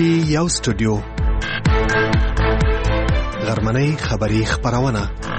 یو سټوډیو غرمنۍ خبری خبرونه.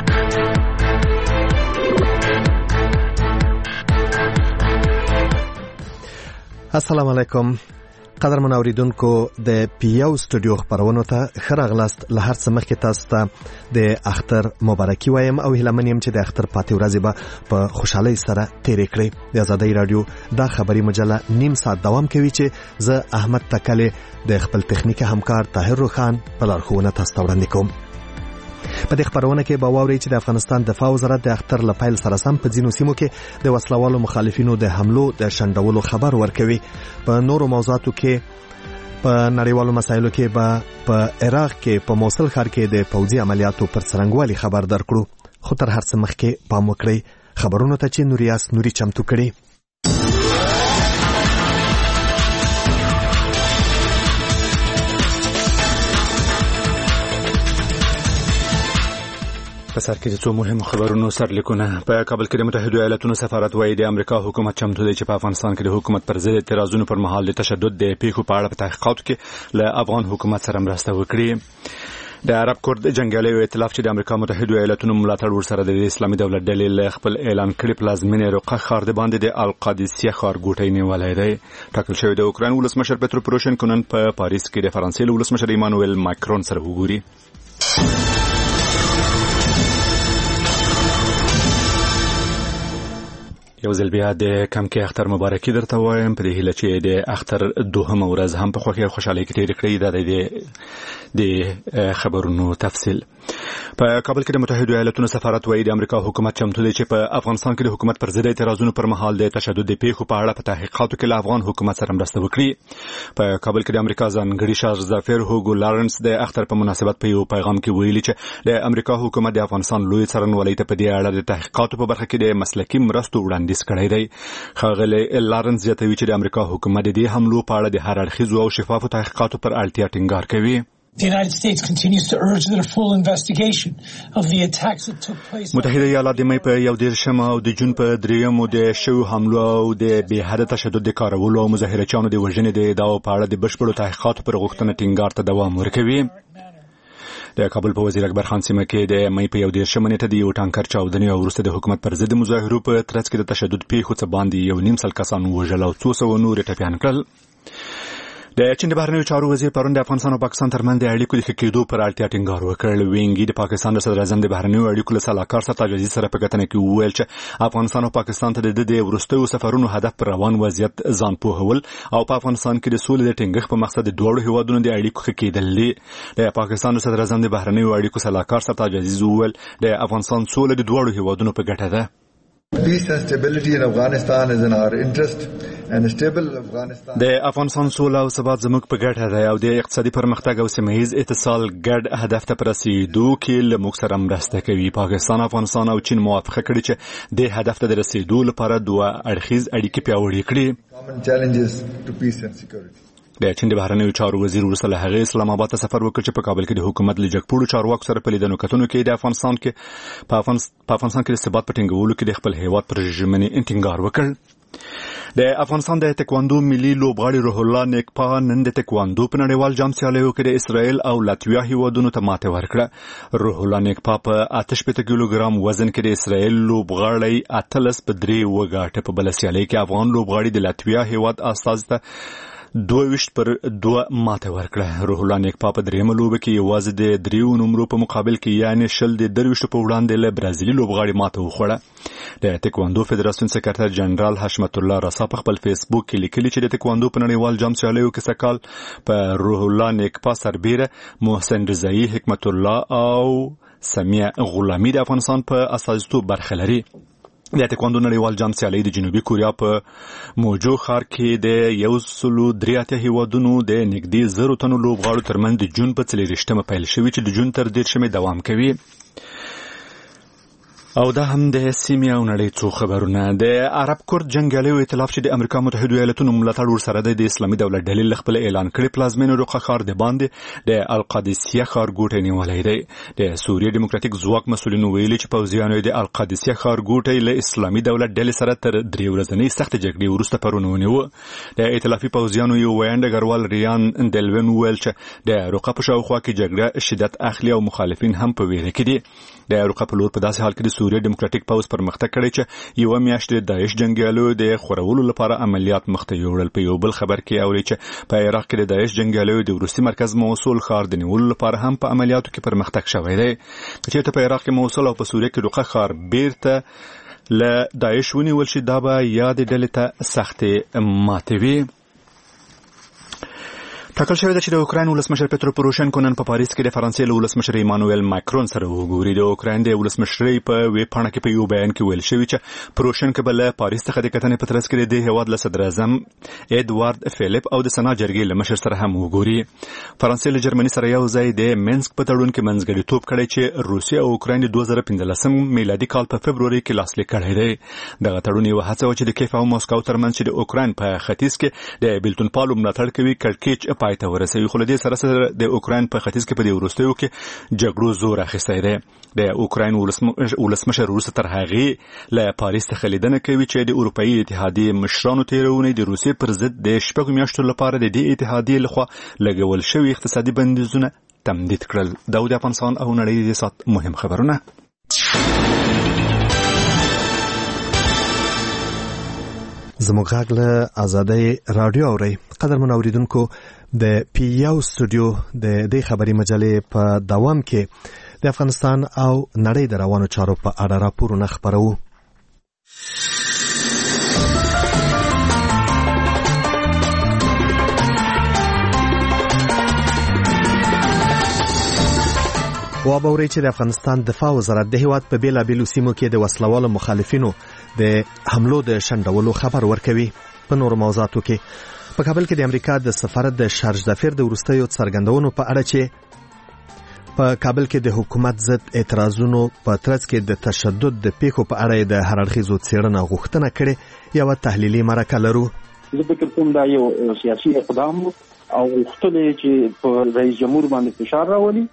السلام علیکم قدرمن اوریدونکو، د پیو سټوډیو خبرونو ته ښه راغلاست. له هر څه مخکې تاسو ته د اختر مبارکي وایم او هیله من یم چې د اختر پاتې ورځې به په خوشحالۍ سره تیرې کړئ. د آزادۍ رادیو دا خبري مجله نیم ساعت دوام کوي چې زه احمد تکلی د خپل تخنیکي همکار طاهر روخان په لارښوونه تاسو ته وړاندې کوم. په دې خبرونه کې به واورئ چې د افغانستان دفاع وزارت د اختر له پیل سره سم په ځینو سیمو کې د وسلوالو مخالفینو د حملو د شنډولو خبر ورکوي. په نورو موضوعاتو کې په نړیوالو مسایلو کې به په عراق کې په موصل ښار کې د پوځي عملیاتو پر څرنګوالي خبر درکړو. خو تر هر څه مخکې پام وکړئ خبرونو ته چې نوریاس نوري چمتو کړي. په سر کې د څو مهمو خبرونو سرلیکونه. په کابل کې د متحده ایالاتونو سفارت وايي د امریکا حکومت چمتو دی چې په افغانستان کې د حکومت پر ضد اعتراضونو پر مهال د تشدد د پیښو په اړه په تحقیقاتو کې له افغان حکومت سره مرسته وکړي. د عرب کورد جنگیالیو ائتلاف چې د امریکا متحده ایالاتونو ملاتړ ورسره د اسلامي دولت ډلې له خپل اعلان کړي پلازمینې رقه ښار د باندې د القادسیه ښارګوټی نیولی دی. ټاکل شوی د اوکراین ولسمشر پترو پروشینکو نن په پاریس کې د فرانسې له ولسمشر ایمانوئل ماکرون سره وګوري. یو ځل بیا د کم کې اختر مبارکي درته وایم په دې هیله چې د اختر دوهمه ورځ هم په خوښۍ او خوشحالۍ کې تېره کړئ. دا د خبرونو تفصیل. په کابل کې د متحده ایالاتونو سفارت وايي د امریکا حکومت چمتو دی چې په افغانستان کې د حکومت پر ضد اعتراضونو پر مهال د تشدد د پیښو په اړه په تحقیقاتو کې له افغان حکومت سره مرسته وکړي. په کابل کې د امریکا ځانګړي شهزادګر هوګو لارنس د اختر په مناسبت په یو پیغام کې ویلي چې د امریکا حکومت د افغانستان لوی څارنوالۍ ته په دې اړه د تحقیقاتو په برخه کې د مسلکي مرستو وړاندیز کړی دی. ښاغلی لارنس زیاتوي چې د امریکا حکومت د دې حملو په اړه د هر اړخیزو او شفافو تحقیقاتو پر اړتیا ټینګار کوي. The United States continues to urge that a full investigation of the attacks that took place. متحده ایالات د مې په 11 او د جون په 3 د شوو حملو او د بې حده تشدد د کارولو او مظاهرچیانو د وژنې د ادعاو په اړه د بشپړو تحقیقاتو پر غوښتنه ټینګار ته دوام ورکوي. د کابل په وزیر اکبر خان سیمه کې د مې په 11 نیټه د یو ټانکر چاودنې او وروسته د حکومت پر ضد مظاهرو په ترڅ کې د تشدد پیښو څخه باندې 1.5 کسان وژل او 200 نور ټپیان کړل. د چین د بهرنیو چارو وزیر پرون د افغانستان او پاکستان ترمنځ د اړیکو د ښه کېدو پر اړتیا ټینګار وکړ. وینګي د پاکستان د صدر اعظم د بهرنیو اړیکو له سلاکار سرتاج عزیز سره په کتنه کې وویل چې افغانستان او پاکستان ته د وروستیو سفرونو هدف پر روان وضعیت ځان پوهول او په افغانستان کې د سولې د ټینګښت په مقصد د دوه هیوادونو د اړیکو ښه کېدل دي. د پاکستان د صدر اعظم د بهرنیو اړیکو سلاکار سرتاج عزیز وویل د افغانستان سولې د دوه هیوادونو په ګټه ده. Peace and stability in Afghanistan is in our interest and a stable Afghanistan. د افغانستان سوله او ثبات زموږ په ګټه ده او د اقتصادي پرمختګ او سیمه ییز اتصال ګډ هدف ته رسیدو کې له موږ سره مرسته کوي. پاکستان، افغانستان او چین موافقه کړې چې د هدف ته رسیدو لپاره دوه اړخیز اړیکې پیاوړې کړي. Common challenges to peace and security. د چین د بهرنیو چارو وزیر وروسته له هغې اسلام آباد ته سفر وکړ چې په کابل کې د حکومت له جګپوړو چارواکو سره په لیدنو کتنو کې د افغانستان کې د ثبات په ټینګولو کې د خپل هیواد پر ژمنې ټینګار وکړ. د افغانستان د تکواندو ملي لوبغاړي روح الله نیکپا نن د تکواندو په نړیوال جام سیالیو کې د اسرائیل او لاتویا هیوادونو ته ماته ورکړه. روح الله نیکپا په 88 کیلوګرام وزن کې د اسرائیل لوبغاړی اتلس په 3 وګاټه. په بل سیالي کې افغان لوبغاړي د لاتویا هیواد استازي ته 22-2 ماته ورکړه. روح الله نیکپا په درېمه لوبه کې یوازې د 3 نمرو په مقابل کې یعنی 23 په وړاندې له برازیلي لوبغاړي ماته وخوړه. د تکواندو فدراسیون سکرټر جنرال حشمت الله رسا په خپل فیسبوک کې لیکلي چې د تکواندو په نړیوال جام سیالیو کې سکال په روح الله نیکپا سربیره محسن رضایی، حکمت الله او سمیه غلامی د افغانستان په استازیتوب برخه لري. د تکواندو نړیوال جام سیالۍ د جنوبي کوریا په موجو ښار کې د 183 هیوادونو د نږدې 1000 تنو لوبغاړو ترمنځ د جون په 24 پیل شوي چې د جون تر 13 دوام کوي. او دا هم د سیمې او نړۍ څو خبرونه. د عرب کورد جنگیالیو ائتلاف چې د امریکا متحده ایالاتونو ملاتړ ورسره د اسلامي دولت ډلې خپل اعلان کړی پلازمینه روقه ښار د باندې د القادسیه ښار ګوټی نیولی دی. د سوریې ډیموکراتیک ځواک مسؤلینو ویلي چې پوځیانو د القادسیه ښار ګوټی له اسلامي دولت ډلې سره تر 3 ورځنۍ سختې جګړې وروسته پرون ونیوه. د ائتلافي پوځیانو یو ویاند ډګروال ریان دلوین ویل چې د روقه په شاوخوا کې جګړه شدت اخلي او مخالفین هم په ویره کې دي. د روقه په لور په داسې حال کې د سوریې ډیموکراتیک پوځ پرمختګ کړی چې یو میاشت د داعش جنگیالو د خورولو لپاره عملیات مخته یوړل. په یو بل خبر کې اوري چې په عراق کې د داعش جنگیالو د وروستي مرکز موصل ښار د نیولو لپاره هم په عملیاتو کې پرمختګ شوی دی. چې په عراق کې موصل او په سوریه کې روقه ښار بیرته له داعش ونیول شي دا به یاد ډلې ته سختې ماتوي. ټاکل شوی ده چې د اوکراین ولسمشر پترو پوروشنکو نن په پاریس کې د فرانسې له ولسمشر ایمانوئل ماکرون سره وګوري. د اوکراین د ولسمشرۍ په ویب پاڼه کې په یو بیان کې ویل شوی چې پوروشنکو به له پاریس څخه د کتنې په ترڅ کې د هیواد له صدر اعظم ایدوارد فیلیپ او د سنا جرګې له مشر سره هم وګوري. فرانسې له جرمني سره یو ځای د مینسک په تړون کې منځګړیتوب کړی چې روسیه او اوکراین د 2015 میلادي کال په فبروري کې لاسلیک کړی دی. دغه تړون یو هڅه و چې د کیف او مسکو ترمنځ چې د اوکراین په ختیځ کې د بیلتون پالو ملاتړ کوي کړکېچ پای ته ورسوي. خو له دې سره سره د اوکراین په ختیځ کې په دې وروستیو کې جګړو زور اخیستی دی. د اوکراین ولسمشر وروسته تر هغې له پاریس څخه لیدنه کوي چې د اروپایي اتحادیې مشرانو تېره اونۍ د روسیې پر ضد د 6 میاشتو لپاره د دې اتحادیې لخوا لګول شوي اقتصادي بندیزونه تمدید کړل. دا د افغانستان او نړۍ د سات مهم خبرونه. زموږ غږ له آزادۍ رادیو اورئ. قدرمن اوریدونکو د پی یو سټوډیو د دې خبري مجلې په دوام کې د افغانستان او نړۍ د روانو چارو په اړه راپورونه خپرو. وابوري چې د افغانستان دفاع وزارت د هیواد په بیلابیلو سیمو کې د وسلوالو مخالفینو د حملو د شنډولو خبر ورکوي. په نورو موضوعاتو کې په کابل کې د امریکا د سفارت د شارج دافیر د وروستیو څرګندونو په اړه چې په کابل کې د حکومت ضد اعتراضونو په ترڅ کې د تشدد د پیښو په اړه د هر اړخیزو څېړنه غوښتنه کړې یو تحلیلي مرکه لرو. زه فکر کوم دا یو سیاسي اقدام او غوښتنه چې په رئیس جمهور باندې فشار راولي.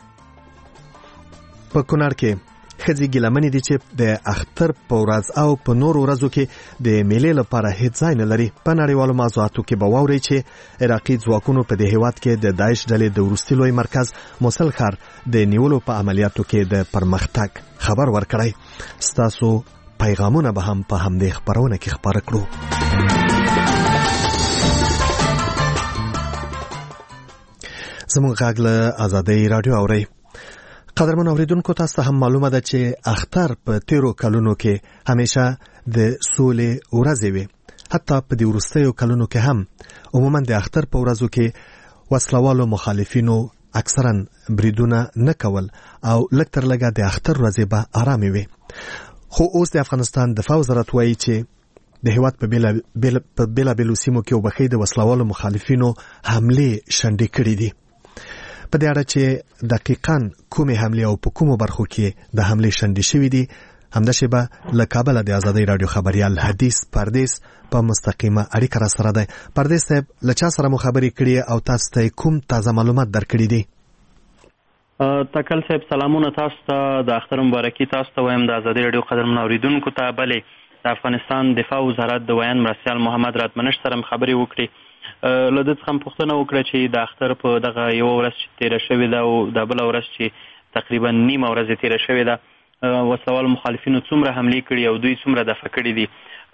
په کونړ کې خځې ګیلمنې دي چې د اختر په ورځ او په نورو ورځو کې د میلې لپاره هیڅ ځای نه لري. په نړیوالو موضوعاتو کې به واورئ چې عراقي ځواکونو په دې هیواد کې د داعش ډلې د وروستي لوی مرکز موصل ښار د نیولو په عملیاتو کې د پرمختګ خبر ورکړی. ستاسو پیغامونه به هم په همدې خبرونه کې خپاره کړو. زموږ غږ له آزادۍ رادیو اورئ. قدرمن اوریدونکو تاسو ته هم معلومه ده چې اختر په 13 کلونو کې همیشه د سولې ورځ وي. حتی په دې وروستیو کلونو کې هم عموما د اختر په ورځو کې وسلوالو مخالفینو اکثرا بریدونه نه کول او لږ تر لږه د اختر ورځې به آرامي وي. خو اوس د افغانستان دفاع وزارت وایي چې د هیواد په بیلابیلو سیمو کې وبخښي د وسلوالو مخالفینو حملې شنډې کړې دي. په دې اړه چې دقیقاً کومې حملې او په کومو برخو کې د حملې شنډې شوې دي همداسې به له کابل د آزادۍ رادیو خبريال حدیث پردیس په مستقیمه اړیکه را سره دی. پردیس صاحب له چا سره مو خبرې کړې او تاسو ته کوم تازه معلومات درکړي دي؟ تکل صاحب سلامونه تاسو ته. د اختر مبارکي تاسو ته وایم. د آزادۍ رادیو قدرمن اوریدونکو ته بلې د افغانستان دفاع وزارت د ویان مرستیال محمد راتمنش سره خبرې وکړي. له دې څخه پوښتنه وکړه چې د اختر په دغه یو ورځ چې تیره شوې ده او د بل ورځ چې تقریبا نیمه ورځ تیره شوې ده وسلوال مخالفینو څومره حملې کړي او دوی څومره دفع کړي دي.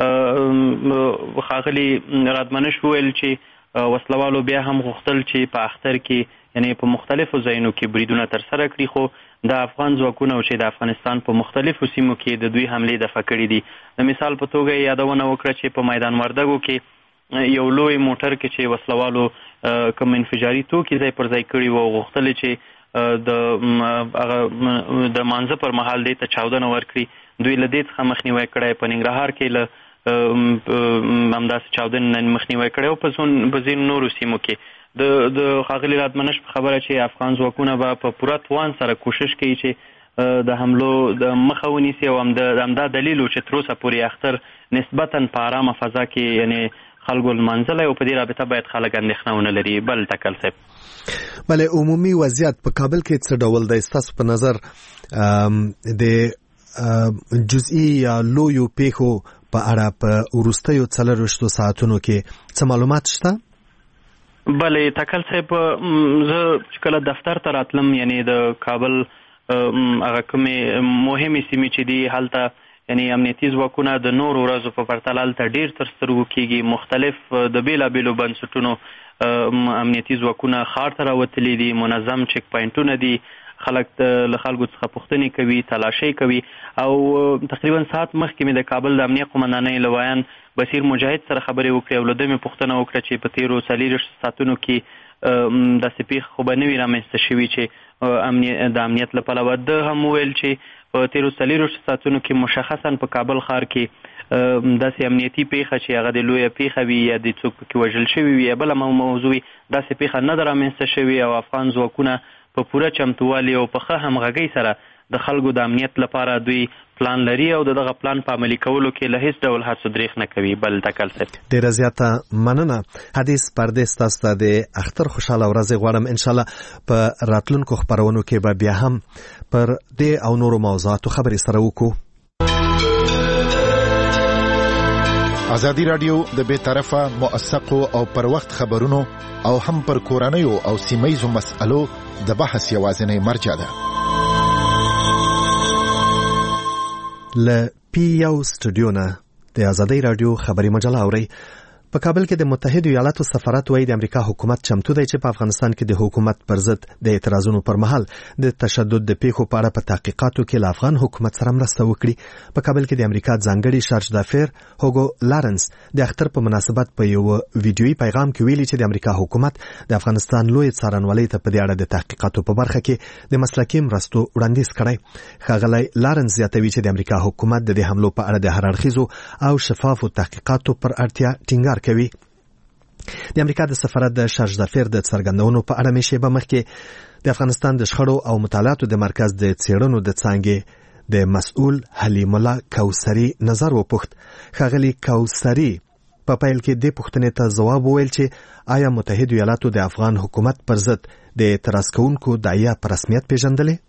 ښاغلي راتمنش وویل چې وسلوالو بیا هم غوښتل چې په اختر کې یعنی په مختلفو ځایونو کې بریدونه ترسره کړي خو د افغان ځواکونو چې د افغانستان په مختلفو سیمو کې د دوی حملې دفع کړي دي. د مثال په توګه یادونه وکړه چې په میدان وردګو کې یو لوی موټر کې چې وسلوالو کوم انفجاري توکي ځای پر ځای کړي وو غوښتل چې د مانځه پر مهال دې ته چاودنه ورکړي. دوی له دې څخه مخنیوی کړی. په ننګرهار کې له همداسې چاودنې مخنیوی کړی او په ځینو نورو سیمو کې د ښاغلي راتمنش په خبره چې افغان ځواکونه به په پوره توان سره کوشش کوي چې د حملو د مخه ونیسي او همدا دلیل چې تر اوسه پورې اختر نسبتا په آرامه فضا کې یعنی خلکو لمانځلی او په دې رابطه باید خلک اندېښنه ونه لري. بل ټکل صاحب بله عمومي وضعیت په کابل کې څه ډول دی ستاسو په نظر؟ د جزئی یا لویو پیښو په اړه په وروستیو 24 ساعتونو کې څه معلومات شته؟ بله ټکل صاحب زه چې کله دفتر ته راتلم یعنی د کابل هغه کومې مهمې سیمې چې دي هلته یعنی امنیتي ځواکونه د نورو ورځو په پرتله هلته ډېر تر سترګو کېږي. مختلف د بېلابېلو بنسټونو امنیتي ځواکونه ښار ته راوتلي دي، منظم چیک پاینټونه دي، خلک له خلکو څخه پوښتنې کوي، تلاشۍ کوي. او تقریبا ساعت مخکې مې د کابل د امنیه قمندانۍ له ویان بصیر مجاهد سره خبرې وکړې او له ده مې پوښتنه وکړه چې په تېرو 24 ساعتونو کې داسې پیښې خو به نه وي رامنځته شوي چې د امنیت له پلوه. ده هم وویل چې په تېرو 24 ساعتونو کې مشخصا په کابل ښار کې داسې امنیتي پیښه چې هغه د لویه پیښه وي یا د څوک پکې وژل شوي وي یا بله موضوع وي داسې پیښه نه ده رامنځته شوې او افغان ځواکونه په پوره چمتووالي او په ښه همغږۍ سره د خلکو د امنیت لپاره دوی پلان لري او دغه پلان په عملي کولو کې له هیڅ ډول هڅو دریغ نه کوي. بل ټکل صاحب ډېره زیاته مننه. حدیث پردې ستاسو ته د اختر خوشحاله ورځې غواړم. انشاءالله په راتلونکو خپرونو کې به بیا هم پر دې او نورو موضوعاتو خبرې سره وکړو. ازادي رادیو د بې طرفه موثقو او پر وخت خبرونو او هم پر کورنیو او سیمه‌یزو مسألو د بحث یوازینی مرجع ده. ل پی یو سټوډیو نه د ازادي رادیو خبري مجله اوري. په کابل کې د متحده ایالاتو سفارت وايي د امریکا حکومت چمتو دی چې په افغانستان کې د حکومت پر ضد د اعتراضونو پر مهال د تشدد د پیښو په اړه په تحقیقاتو کې له افغان حکومت سره مرسته وکړي. په کابل کې د امریکا ځانګړي شارج دافیر هوګو لارنس د اختر په مناسبت په یو ویډیويي پیغام کې ویلي چې د امریکا حکومت د افغانستان لوی څارنوالۍ ته په دې اړه د تحقیقاتو په برخه کې د مسلکي مرستو وړاندیز کړی. ښاغلی لارنس زیاتوي چې د امریکا حکومت د دې حملو په اړه د هر اړخیزو او شفافو تحقیقاتو پر اړتیا ټینګار کوي. د امریکا د سفارت د شارج دافیر د څرګندونو په اړه مې شیبه مخکې د افغانستان د شخړو او مطالعاتو د مرکز د څېړنو د څانګې د مسؤل حلیم الله کوثري نظر وپوښت. ښاغلي کوثري په پیل کې د پوښتنې ته ځواب وویل چې آیا متحده ایالاتو د افغان حکومت پر ضد د اعتراض کوونکو داعیه په رسمیت پیژندلې؟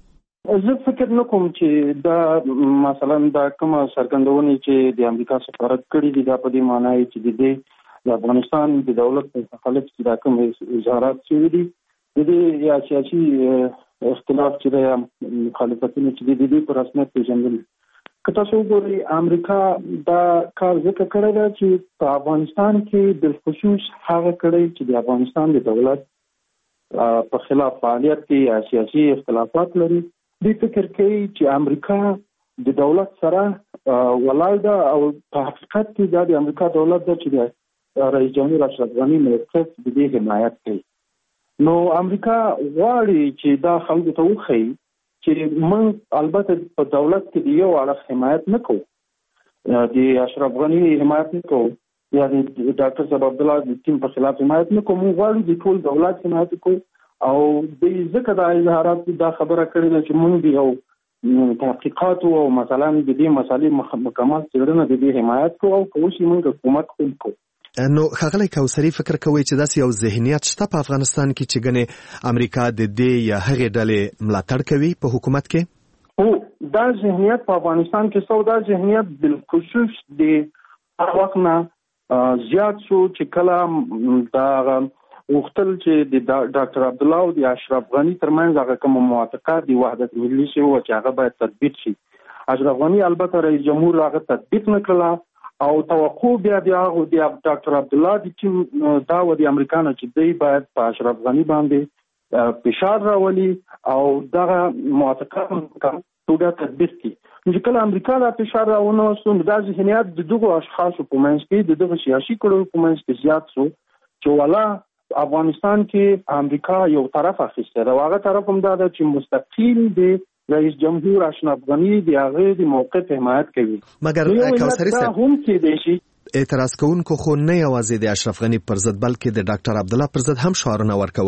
زه فکر نه کوم چې دا مثلا دا کومه څرګندونې چې د امریکا سفارت کړي دي دا په دې معنی چې د دې د افغانستان د دولت په مخالف چې دا کوم اظهارات شوي دي د دې یا سیاسي اختلاف چې د مخالفتونو چې د دې په رسمیت پیژندل. که تاسو وګورئ امریکا دا کار ځکه کړی دی چې په افغانستان کې بالخصوص هغه کړی چې د افغانستان د دولت په خلاف فعالیت کې یا سیاسي اختلافات لري. دوی فکر کوي چې امریکا د دولت سره ولاړ ده او په حقیقت کې دا د امریکا دولت ده چې رئیس جمهور اشرف غنی موقف د دې حمایت کوي. نو امریکا غواړي چې دا خلکو ته وښيي چې موږ البته په دولت کې د یو اړخ حمایت نه کوو، د اشرف غنی حمایت نه کوو یا د ډاکټر صاحب عبدالله د ټیم په خلاف حمایت نه کوو، موږ غواړو د ټول دولت حمایت کوو. او د ځکه د اظهارات دا خبره کړې ده چې موږ د یو تحقیقات او مثلا د دې مسالې مکمل څېړنه د دې حمایت کوو او کوو چې موږ حکومت کوو. نو ښاغلی کوثري فکر کوي چې داسې یو ذهنیت شته په افغانستان کې چې ګنې امریکا د دې یا هغې ډلې ملاتړ کوي په حکومت کې؟ او دا ذهنیت په افغانستان کې سو دا ذهنیت بالخصوص د هغه وخت نه زیات شو چې کله دا غوښتل چې د ډاکټر عبدالله او د اشرف غني ترمنځ هغه کوم موافقه د وحدت ملي شي او چې هغه باید تطبیق شي. اشرف غني البته رئیس جمهور هغه تطبیق نه کړله او توقع بیا د ډاکټر عبدالله د ټیم دا و د امریکانو چې دوی باید په اشرف غني باندې فشار راولي او دغه موافقه ټوله تطبیق کړي. چې کله امریکا دا فشار راونه وسو دا ذهنیت د دغو اشخاصو په منځ کې د دغه سیاسي کړو په منځ کې زیات شو چې والا افغانستان کې امریکا یو طرف اخیسته دا هغه طرف هم دا چې مستقیم دی رئیس جمهور اشرف غنی د هغه د موقف حمایت کوي. مګر کوثري صاحب هم کې دی شي اعتراض کوونکو خو نه یوازې د اشرف غنی پر ضد بلکې د ډاکټر عبدالله پر ضد هم شعارونه ورکول.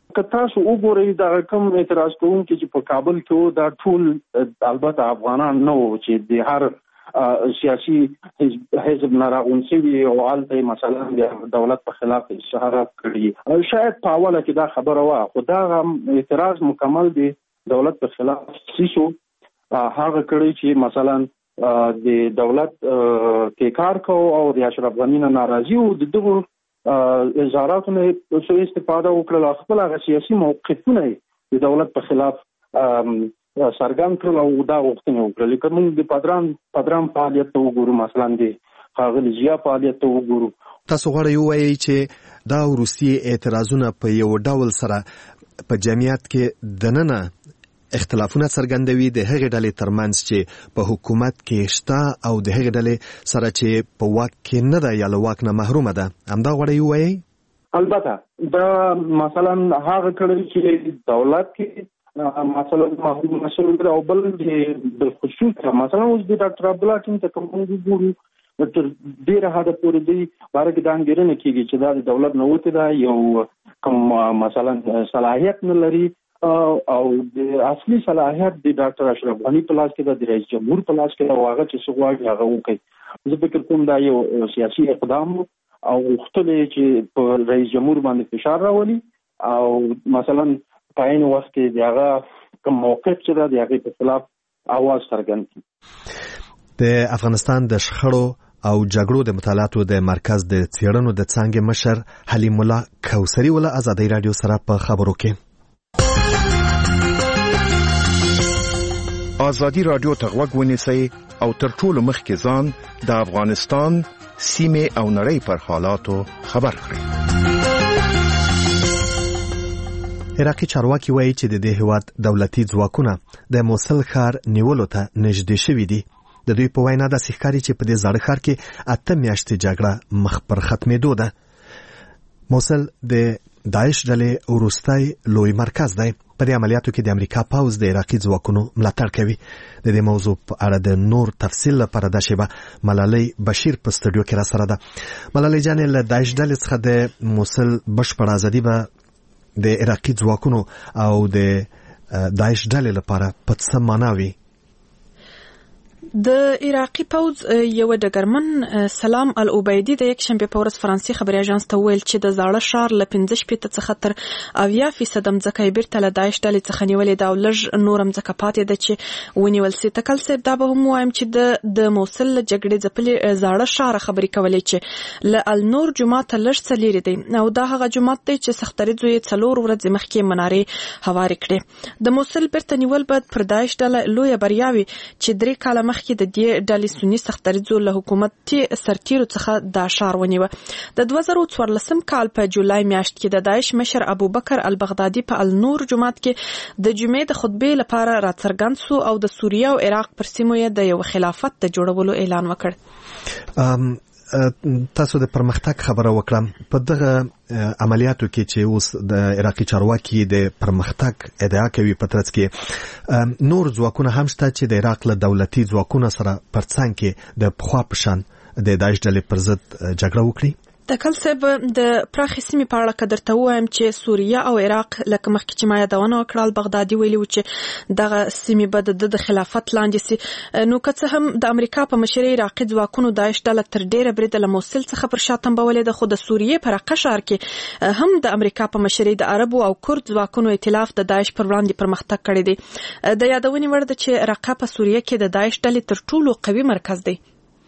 که تاسو وګورئ دا کوم اعتراض کوونکي چې په کابل کې دا ټول البته افغانان نه وو چې د هر سیاسي حزب نه راغونډي او حالته مثلا د دولت په خلاف اشارات کړي. شاید په اوله کې دا خبره وه، خو دا اعتراض مکمل دی دولت په خلاف سیسو هغه کړی چې مثلا د دولت کې کار کو او د اشرف غنی نه ناراضي او دغه وزارتونه څه استفاده وکړل، خپل هغه سیاسي موقفونه د دولت په خلاف سرګان کړل او دا غوښتنه وکړل. لکه موږ د پادرام فعالیت ته وګورو، مثلا د ښاغلي ضیا فعالیت ته وګورو. تاسو غواړئ ووایئ چې دا روسیې اعتراضونه په یو ډول سره په جمعیت کې دننه اختلافونه څرګندوي د هغې ډلې ترمنځ چې په حکومت کې شته او د هغې ډلې سره چې په واک کې نه ده یا له واک نه محرومه ده. همدا غواړئ ووایئ؟ البته دا مثلا هغه کړل چې دولت کې مثلا محروم مسؤل او بل بالخصوص مثلا اوس د ډاکټر عبدالله ټیم ته کوم وګورو تر ډیره حد پورې دی باره کې دا انګیرنه کېږي چې دا د دولت نه وته دا یو کوم مثلا صلاحیت نه لري او د اصلي صلاحیت د ډاکټر اشرف غنی په لاس کې د رئیس جمهور په لاس کې هغه چې څه غواړي هغه وکړي. زه فکر کوم دا یو سیاسي اقدام او غوښتل چې په رئیس جمهور باندې فشار راولي او مثلا په عین وخت کې دغه کوم موقف چې د هغه په خلاف आवाज څرګند کړي. د افغانستان د شخړو او جګړو د مطالعاتو د مرکز د څېړنو د څانګې مشر حلیم الله کوثري ول آزادۍ رادیو سره په خبرو کې. آزادی رادیو ته غوږ ونیسئ او تر ټولو مخکې ځان د افغانستان سیمې او نړۍ پر حالاتو خبر کړئ. عراقي چارواکي وایي چې د دې هیواد دولتي ځواکونه د موصل ښار نیولو ته نږدې شوي دي. د دوی په وینا داسې ښکاري چې په دې زاړه ښار کې 8 میاشتې جګړه مخ پر ختمېدو ده. موصل د داعش ډلې وروستی لوی مرکز دی. په دې عملیاتو کې د امریکا پوځ د عراقي ځواکونو ملاتړ کوي. د دې موضوع په اړه د نور تفصیل لپاره د شیبه ملالۍ بشیر په سټوډیو کې را سره ده. ملالۍ جانې له داعش ډلې څخه د موصل بشپړه ازادي به د عراقي ځواکونو او د داعش ډلې لپاره په څه معنا وي؟ د عراقي پوځ یو ډګرمن سلام العبیدي د یک شنبه په ورځ فرانسې خبري اژانس ته ویل چې د زاړه ښار له 15% څخه تر 80% ځکه بیرته له داعش ډلې څخه نیولې دا لږ نورم ځکه پاتې ده چې ونیول سي. تکل صاحب دا به هم وایم چې د موصل جګړې ځپلې زاړه ښار خبري کولې چې له النور جمعه ته لږ څه لري دی او دا هغه جمعه دی چې سختریزو یې 4 ورځې مخکې منارې هوارې کړې. د موصل بیرته نیول بعد پر داعش ډله لوی بریاوي چې 3 کاله مخکې د دې ډلې سنی سختریزو له حکومتي سرتیرو څخه دا ښار ونیوه. د 2014 کال په جولای میاشت کې د داعش مشر ابوبکر البغدادي په النور جماعت کې د جمعې د خطبې لپاره راڅرګند سو او د سوریه او عراق پر سیمو یې د یو خلافت د جوړولو اعلان وکړ. تاسو د پرمختګ خبره وکړم. په دغه عملیاتو کې چې اوس د عراقي چارواکي د پرمختګ ادعا کوي په ترڅ کې نور ځواکونه هم شته چې د عراق له دولتي ځواکونو سره پر څنګ کې د پخوا په شان د داعش ډلې پر ضد جګړه وکړي. تکل صاحب د پراخې سیمې په اړه قدر ته وایم چې سوریه او عراق لکه مخکې چې ما یادونه وکړه بغدادي ویلي و چې دغه سیمې به د خلافت لاندې سي. نو که څه هم د امریکا په مشرۍ عراقي ځواکونو داعش ډله تر ډیره بریده له موصل څخه پر شا تنبولې ده، خو د سوریې په رقه ښار کې هم د امریکا په مشرۍ د عربو او کورد ځواکونو ائتلاف د داعش پر وړاندې پرمختګ کړی دی. د یادونې وړ ده چې رقه په سوریه کې د داعش ډلې تر ټولو قوي مرکز دی.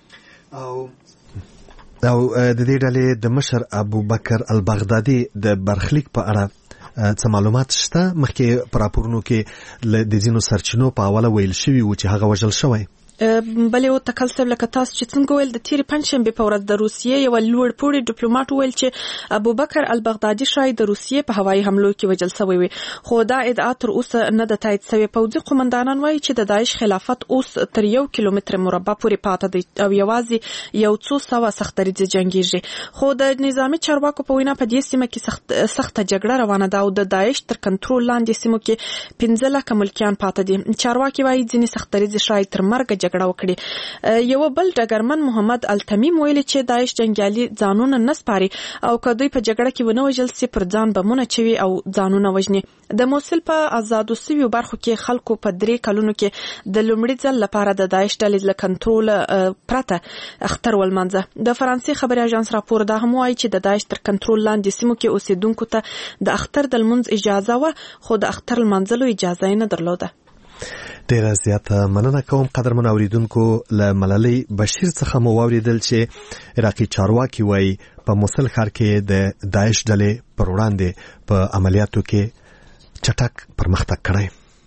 او د دې ډلې د مشر ابوبکر البغدادي د برخلیک په اړه څه معلومات شته؟ مخکې په راپورونو کې د ځینو سرچینو په حواله ویل شوي و چې هغه وژل شوی. بلې او تکل صاحب لکه تاسو چې څنګه ویل د تیرې پنځشنبې په ورځ د روسیې یو لوړپوړی ډیپلوماټ ویل چې ابوبکر البغدادي شاید د روسیې په هوایي حملو کې وژل شوی وي، خو دا ادعا تر اوسه نه ده تایید شوې. پوځي قومندانان وایي چې د داعش خلافت اوس تر 1 کیلومتر مربع پورې پاتې دی او یوازې یو څو سوه سختریزې جنګیږي. خو د نظامی چارواکو په وینا په دې سیمه کې سخته جګړه روانه ده او د داعش تر کنټرول لاندې سیمو کې 15 لک ملکیان پاتې دي. چارواکي وایي ځینې سختریزې شاید تر مرګ جګړه وکړي. یو بل ډګرمن محمد التمیم ویلي چې داعش جنگیالي ځانونه نه سپاري او کدوې په جګړه کې ونه وژل سي پر ځان بمونه چوي او ځانونه وژني. د موصل په آزادو سویو برخو کې خلکو په 3 کلونو کې د لومړي ځل لپاره د داعش ډلې له کنټرول پرته اختر ولمنځه. د فرانسې خبري اژانس راپور دا هم وايي چې د داعش تر کنټرول لاندې سیمو کې اوسیدونکو ته د اختر د لمونځ اجازه و خو د اختر لمانځلو اجازه نه درلوده. ډیره زیاته مننه کوم قدرمن اوریدونکو. له ملالۍ بشیر څخه مو واوریدل چې عراقي چارواکي وایي په موصل ښار کې د داعش ډلې پر وړاندې په عملیاتو کې چټک پرمختګ کړی.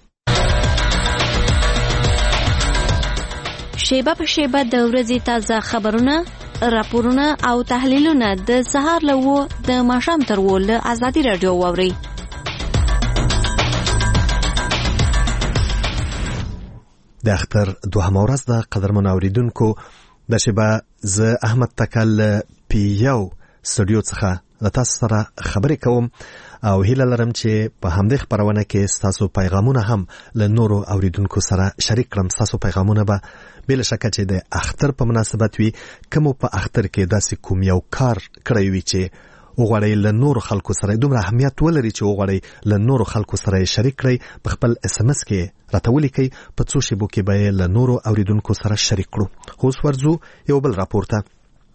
شیبه په شیبه د ورځې تازه خبرونه، راپورونه او تحلیلونه د سهار له 9 د ماښام تر 10 له ازادي رادیو واورئ. د اختر دوهمه ورځ د قدرمن اوریدونکو د شیبه ز احمد تکل پیو سټوډیو څخه د تاسو سره خبرې کوم او هیله لرم چې په همدې خبرونه کې تاسو پیغامونه هم له نورو اوریدونکو سره شریک کړم. تاسو پیغامونه به بل شکه چې د اختر په مناسبت وي، کوم په اختر کې داسې کوم یو کار کړی وي چې وغواړئ له نورو خلکو سره دومره اهمیت ولري چې وغواړئ له نورو خلکو سره شریک کړئ. په خپل SMS کې راته ولیکئ، په څو شیبو کې به له نورو اوریدونکو سره شریک کړو. خو اوس ورځو یو بل راپور ته.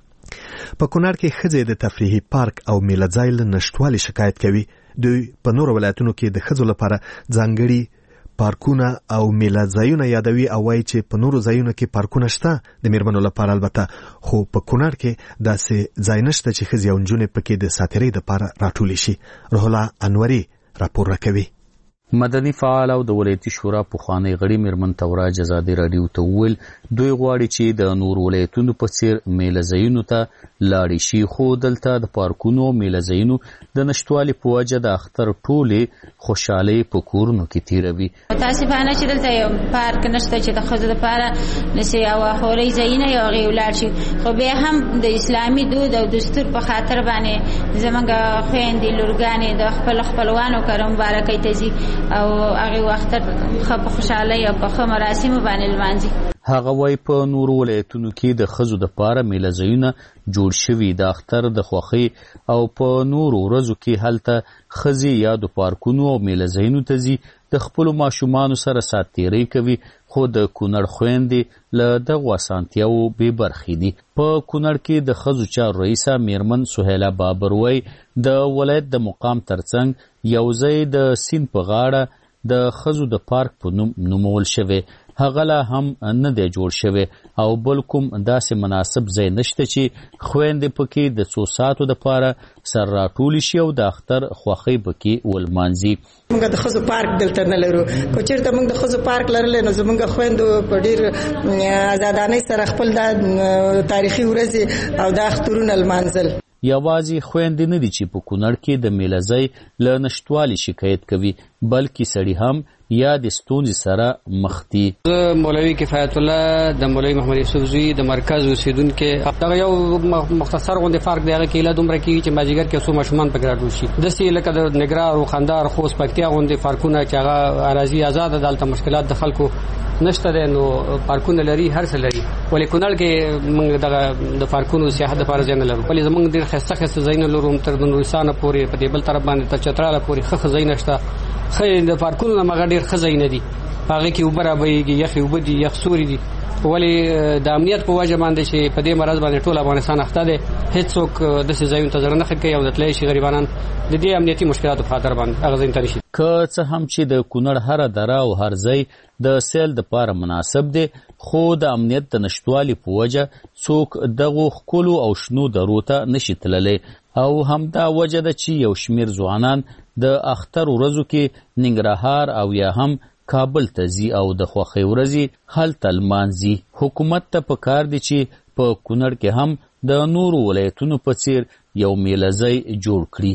په کونړ کې ښځې د تفریحي پارک او میله ځای له نشټوالي شکایت کوي. دوی په نورو ولایتونو کې د ښځو لپاره ځانګړي پارکونه او میله ځایونه یادوي او وایي چې په نورو ځایونو کې پارکونه شته د میرمنو لپاره البته، خو په کونړ کې داسې ځای نشته چې ښځې او نجونې پکې د ساتیرۍ دپاره راټولې شي. روح الله انوري راپور راکوي. مدني فعال او د ولایتي شورا پخوانی غړي میرمن توراج ازادي رادیو ته وویل دوی غواړي چې د نور ولایتونو په څیر میله ځایونو ته لاړې شي، خو دلته د پارکونو میله ځایونو د نشټوالي په وجه د اختر ټولې خوشحالۍ په کورونو کې تیروي. متاسفانه چې دلته یو پارک نشته چې د ښځو لپاره نسي او خوري ځایونه یو غي ولاړ شي، خو بیا هم د اسلامي دود او دستور په خاطر باندې زمونږ خويندې لورګانې د خپل خپلوانو کړه مبارکۍ ته ځي او هغه وخت په خوشحالۍ او په مراسم باندې لمانځي. هغه وای په نورو ولایتونو کې د ښځو د پاره میله ځایونه جوړ شوي د اختر د خوښۍ او په نورو ورځو کې هلته ښځې یا د پارکونو او میله ځایونو ته ځي د خپلو ماشومانو سره سات تیری کوي، خو د کونړ خویندې له دغو اسانتیاوو بې برخې دي. په کونړ کې د ښځو چارو رئیسه میرمن سهیله بابر وای د ولایت د مقام ترڅنګ یو ځای د سیند په غاړه د ښځو د پارک په نوم نومول شوی، هغه لا هم نه دی جوړ شوی او بل کوم داسې مناسب ځای نشته چې خویندې پکې د څو ساعتو دپاره سر راټولې شي او د اختر خوښۍ پکې ولمانځي. موږ د ښځو پارک دلته نه لرو، که چېرته موږ د ښځو پارک لرلی نو زموږ خویندو په ډېر ازادانۍ سره خپل دا تاریخي ورځې او دا اخترونه لمانځل. یوازې خویندې نه دي چې په کونړ کې د میله ځای له نشتوالي شکایت کوي، بلکې سړي هم یا د ستونزې سره مخ دي. زه مولوي کفایت الله د مولوي محمد یوسف زوی د مرکز اوسیدونکی، دغه یو مختصر غونډې پارک دی، هغه کې له دومره کېږي چې مازدیګر کې څو ماشومان پکې راټول شي. داسې لکه د نګرهار او خندهار خوست پکتیا غونډې پارکونه چې هغه اراضي آزاده ده، هلته مشکلات د خلکو نشته دی، نو پارکونه لري، هر څه لري. ولې کونړ کې موږ دغه د پارکونو سیاحت لپاره ځای نه لرو، ولې زموږ ډېر ښایسته ښایسته ځایونه لرو، تر د نورستانه پورې په دې بل طرف باندې تر چتراله پورې ښه ښه ځایونه شته. ښه د پارکونو نه مغه ډېر ښه ځایونه دي، په هغې کې اوبه رابهېږي، یخې اوبه دي، یخ سوري دي. ولې د امنیت په وجه باندې چې په دې مرض باندې ټول افغانستان اخته دی، هېڅوک داسې ځایونو ته زړه نه ښه کوي او د تللی شي غریبانان د دې امنیتي مشکلاتو په خاطر باندې هغه ځایونو ته نه شي. که څه هم چې د کونړ هره دره او هر ځای د سیل دپاره مناسب دی، خو د امنیت د نشتوالي په وجه څوک دغو ښکلو او شنو درو ته نشي تللی، او همدا وجه ده چې یو شمېر ځوانان د اختر ورځو کې ننګرهار او یا هم کابل ته ځي او د خوښۍ ورځې هلته لمانځي. حکومت ته پکار دی چې په کونړ کې هم د نورو ولایتونو په څیر یو میله ځای جوړ کړي.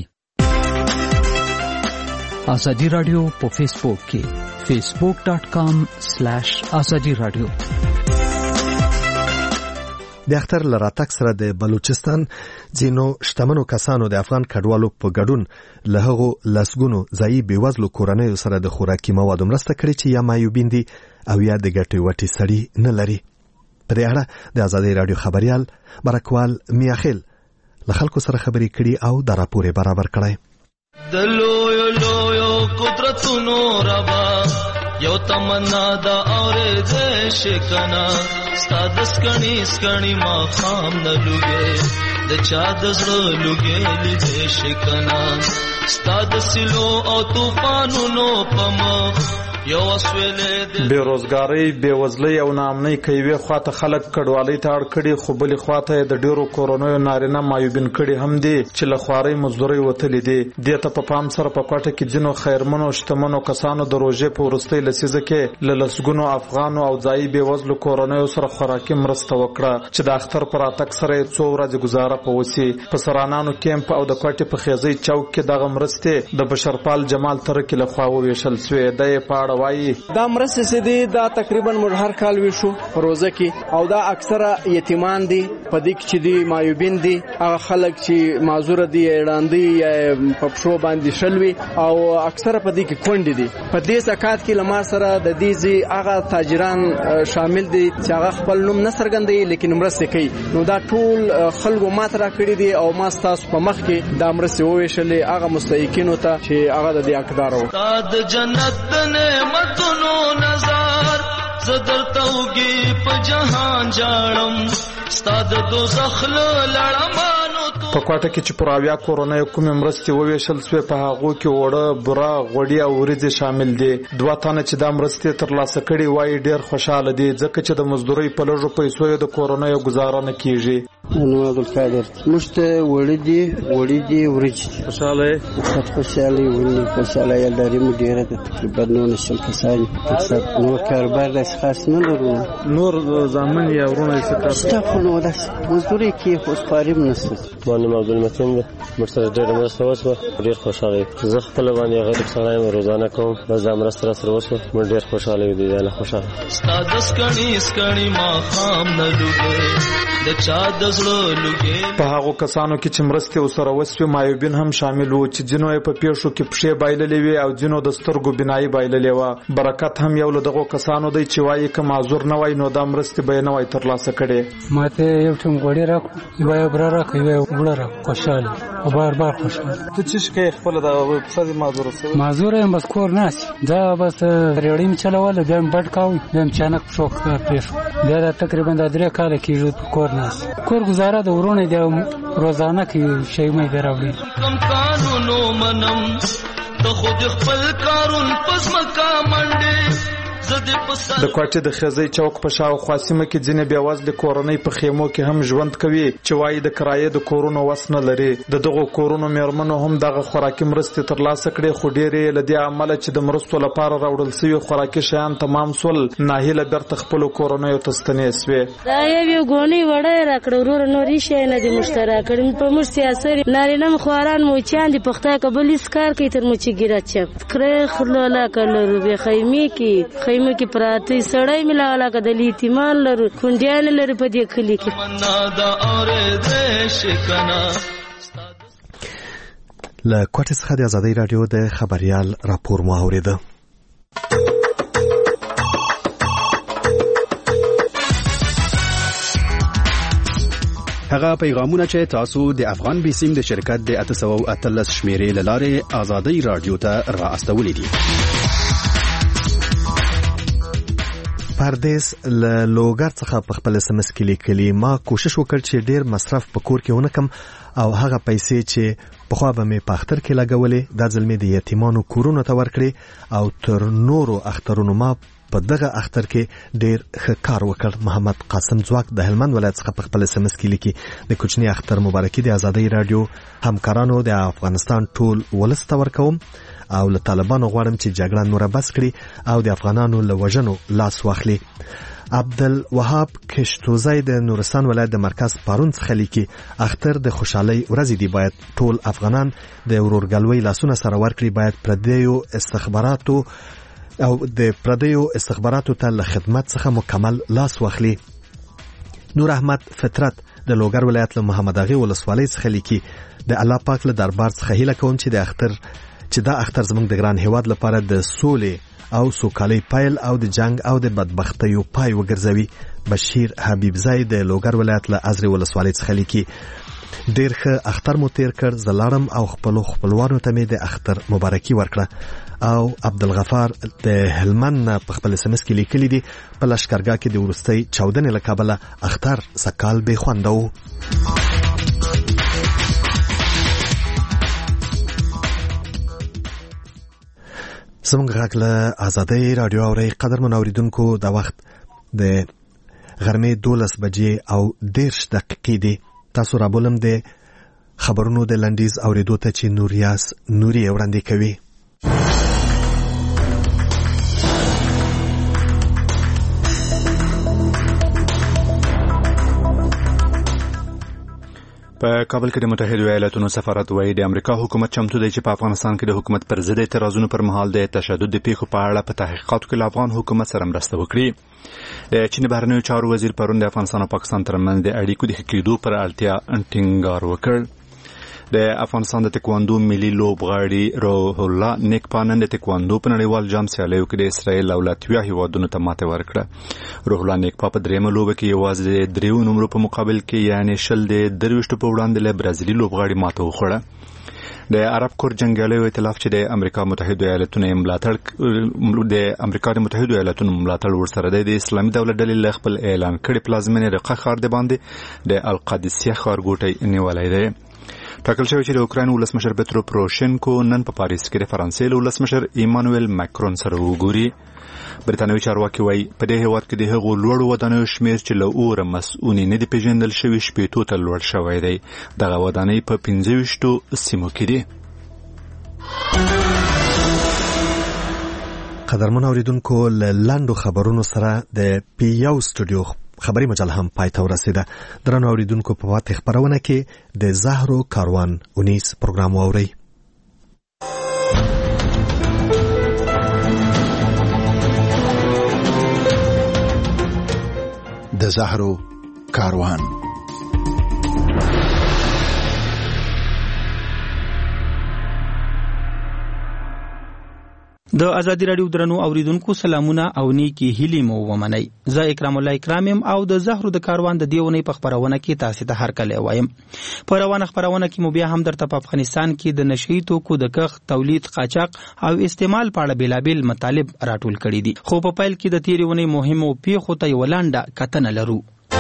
ازادي رادیو په فیسبوک کې facebook.com/azadi radio. د اختر لراتک سره د بلوچستان ځینو شتمنو کسانو د افغان کډوالو په ګډون له هغو لسګونو ځایي بېوزلو کورنیو سره د خوراکي موادو مرسته کړې چې یا معیوبین دي او یا د ګټې وټې سړي نه لري. په دې اړه د ازادۍ راډیو خبریال برکوال میاخیل له خلکو سره خبرې کړي او د راپور برابر کړی. د لویو لویو قدرتونو ربا یو تمنا دا اورېدې شکنا ستا د سکڼي ما خام نه لوګې د چا د زړه لوګې لیدې شکنا ستا د سیلو او طوفانونو په مخ بیروزګاری بیوزلۍ او ناامنۍ کوي خواته خلک کډوالۍ ته اړ کړي خو بلې خواته د ډیرو کورونو نارینه معیوبین کړي هم دي چې له خوارۍ مزدورۍ وتلي دي. دې ته په پام سره په کوټه کې ځینو خیرمنو شتمنو کسانو د روژې په وروستۍ لسیزه کې له لسګونو افغانو او ځایي بیوزلو کورنیو سره خوراکي مرسته وکړه چې د اختر پر راتګ سره یې څو ورځې ګزاره په وسي. په سرانانو کیمپ او د کوټې په خیزۍ چوک کې دغه مرستې د بشرپال جمال ترکي لخوا وویشل سوې. د یې په دا مرسته چې دی دا تقریبا موږ هر کال ویشو په روزه کې او دا اکثره یتیمان دي په دې کې چې دی معیوبین دي هغه خلک چې معذور دي اړاندي یا په پښو باندې شلوي او اکثره په دې کې کونډې دي. په دې زکات کې لمر سره د دې زی هغه تاجران شامل دي چې هغه خپل نوم نه څرګندوي لیکن مرسته کوي. نو دا ټول خلکو ماته را کړی دي او ما ستاسو په مخ کې دا مرسته وویشلې هغه مستحقینو ته چې هغه د دې حقدار وو. د جنت نعمتونو نظر زدر توګي په جهان جاړم ستاد دوزخ لړمانو په کوټه کې چې پراویا کورونې کومې مرستې وویشل سوې په هغو کې وړه بوره غوړي او وریځې شامل دي. 2 تنه چې دا مرستې ترلاسه کړي وایي ډېر خوشاله دي ځکه چې د مزدورۍ په لږو پیسو یې د کورنیو ګزاره نه کیږي. نو عبدالقادر موږ ته وړي دي وریځې خوشاله ولې خوشاله یالداري مو ډېره ده تقریبا 19 کسان نو کاروبار داسې خاص نه لرو. نور زامن یا ورونه څه کار ستاسو نو داسې مزدوري کې خو خاریم نشته. باندې عبدالمتین ده مرسته ډېره مرسته وسوه ډېر خوشاله زه خپل باندې غریب سړی یم روزانه کوم بس دا مرسته سره وسوه موږ ډېر خوشاله یو دي نه خوشاله ستا د سکڼي ما خام نه لوګې د چا د زړه لوګې. په هغو کسانو کې چې مرستې ورسره وسوې معیوبین هم شامل وو چې ځینو یې په پیښو کې پښې بایللې وې او ځینو د سترګو بینایي بایللې وه. برکت هم یو له دغو کسانو دی چې وایي که معذور نه وای نو دا مرستې به یې نه وای ترلاسه کړې. ما ته یو ټیم غوړي راکړو یو بره راکړو یو وړه راکړو خوشاله او بار خوشاله. ته چې شکایت خپل دا پسې معذور یم بس کور ناس دا بس ریړې می چلول بیا بټ کاوي بیا چانک شوک پیښ بیا تقریبا 3 کال کېږي کور ناس کور گزاره د ورونه دی روزانه کې شی مې دراوړي. کم قانونو منم ته خود خپل کارون پس مکا منډه د کوټې د خزۍ چوک په شاوخوا سیمه کې ځینې بېوزلې کورنۍ په خیمو کې هم ژوند کوي چې وایي د کرایې د کورونو وس نه لري. د دغو کورونو میرمنو هم دغه خوراکي مرستې ترلاسه کړې خو ډېرې له دې امله چې د مرستو لپاره راوړل سوي خوراکي شیان تمام سول ناهیله بیرته خپلو کورنیو ته ستنې سوې. دا یو ګونی وړی راکړه ورور نورې شی نه دي مشترک کړم په موږ سیاسي نارینه خواران مو چاندي پخته کبلیس کار کوي تر مو چې ګیرا چپ کړه خلاله کلو به خیمه کې پراتی سړی ملاله کده لیتیمان لرو کونډیان لري په دې کلی کې. له کوټې څخه د ازادۍ راډیو د خبریال راپور مو اورېده. هغه پیغامونه چې تاسو د افغان بیسیم د شرکت د 813 شمیرې لاره ازادۍ راډیو ته را استولې دي. پردیس له لوګر څخه په خپل SMS کې لیکلي ما کوشش وکړ چې ډیر مصرف په کور کې ونکم او هغه پیسې چې په خو به مې په اختر کې لګولې د ځلمې د یتیمانو کورونو ته ورکړې او تر نورو اخترونو ما په دغه اختر کې ډیر ښه کار وکړ. محمد قاسم ځواک د هلمند ولایت څخه په خپل SMS کې لیکي د کوچنی اختر مبارکي د ازادۍ رادیو همکارانو د افغانستان ټول ولس ته ورکوم او له طالبانو غواړم چې جګړه نور بس کړي او د افغانانو له وژنو لاس واخلي. عبدالوهاب کشتوزی د نورستان ولایت د مرکز پارون څخه لیکي اختر د خوشحالۍ ورځې دی باید ټول افغانان د ورورګلوۍ لاسونه سره ورکړي باید پردیو استخباراتو ته له خدمت څخه مکمل لاس واخلي. نور احمد فطرت د لوګر ولایت له محمد اغي ولسوالۍ څخه لیکي د الله پاک له دربار څخه هیله کوم چې دا اختر زموږ د ګران هیواد لپاره د سولې او سوکالۍ پایل او د جنگ او د بدبختیو پای وګرځوي. بشیر حبیب زای د لوګر ولایت له ازرې ولسوالۍ څخه لیکي ډیر ښه اختر مو تیر کړ، زلاړم او خپلوانو ته مې د اختر مبارکي ورکړه. او عبدالغفار د هلمند په خپل SMS کې لیکلي دي په لشکرګاه کې د وروستۍ چاودنې له کبله اختر سکال بې خونده و. زموږ غږ له آزادۍ راډیو اورئ. قدرمنو اوریدونکو د وخت د غرمې 12 بجې او 10 دقیقې دي. تاسو را بولم د خبرونو د لنډیز اوریدو ته چې نوري وړاندې کوي. په کابل کې د متحده ایالاتونو سفارت وایي د امریکا حکومت چمتو دی چې په افغانستان کې د حکومت پر ضد اعتراضونو پر مهال د تشدد د پیښو په اړه په تحقیقاتو کې له افغان حکومت سره مرسته وکړي. د چین بهرنیو چارو وزیر پرون د افغانستان او پاکستان ترمنځ د اړیکو د ښه کېدو پر اړتیا ټینګار وکړ. د افغانستان د تکواندو ملي لوبغاړي روح الله نیکپانن د تکواندو په نړیوال جام سیالیو کې د اسرائیل او لاتویا هیوادونو ته ماته ورکړه. روح الله نیکپا په درېمه لوبه کې یوازې د 3 نمرو په مقابل کې یعنی 23 په وړاندې له برازیلي لوبغاړي ماته وخوړه. د عرب کور جنگیالیو ائتلاف چې د امریکا متحده ایالاتونو ملاتړ ورسره د اسلامي دولت ډلې له خپل اعلان کړي پلازمینې د قخار د باندې د القادسیه ښارګوټی نیولای دی. ټاکل شوی چې د اوکراین ولسمشر پترو پروشینکو نن په پاریس کې د فرانسې له ولسمشر ایمانوئل ماکرون سره وګوري. برتانوي چارواکي وایي په دې هیواد کې د هغو لوړو ودانیو شمیر چې له اوره مسؤونې نه دي پیژندل شوي 80 ته لوړ شوی دی. دغه ودانۍ په 25 سیمو کې دي. قدرمن اوریدونکو له لاندو خبرونو سره د پیو سټوډیو خبری مجله هم پای ته ورسیده. درنو اوریدونکو په وخت خبرونه کې د زهرو کاروان 19 پروګرام واوري. د زهرو کاروان. د ازادي رادیو درنو اوریدونکو سلامونه او نیکی هیلی مو ومنئ. زه اکرام الله اکرامم او د زهرو د کاروان د دیونې په خبرونه کې تاسو ته هر کله وایم. په روانه خبرونه کې مو بیا هم درته په افغانستان کې د نشئی توکو د کښت، تولید، قاچاق او استعمال په اړه بیلابیل مطالب راټول کړي دي. خو په پیل کې د تیرونې مهمو پیښو ته یو لاندې کتنه لرو.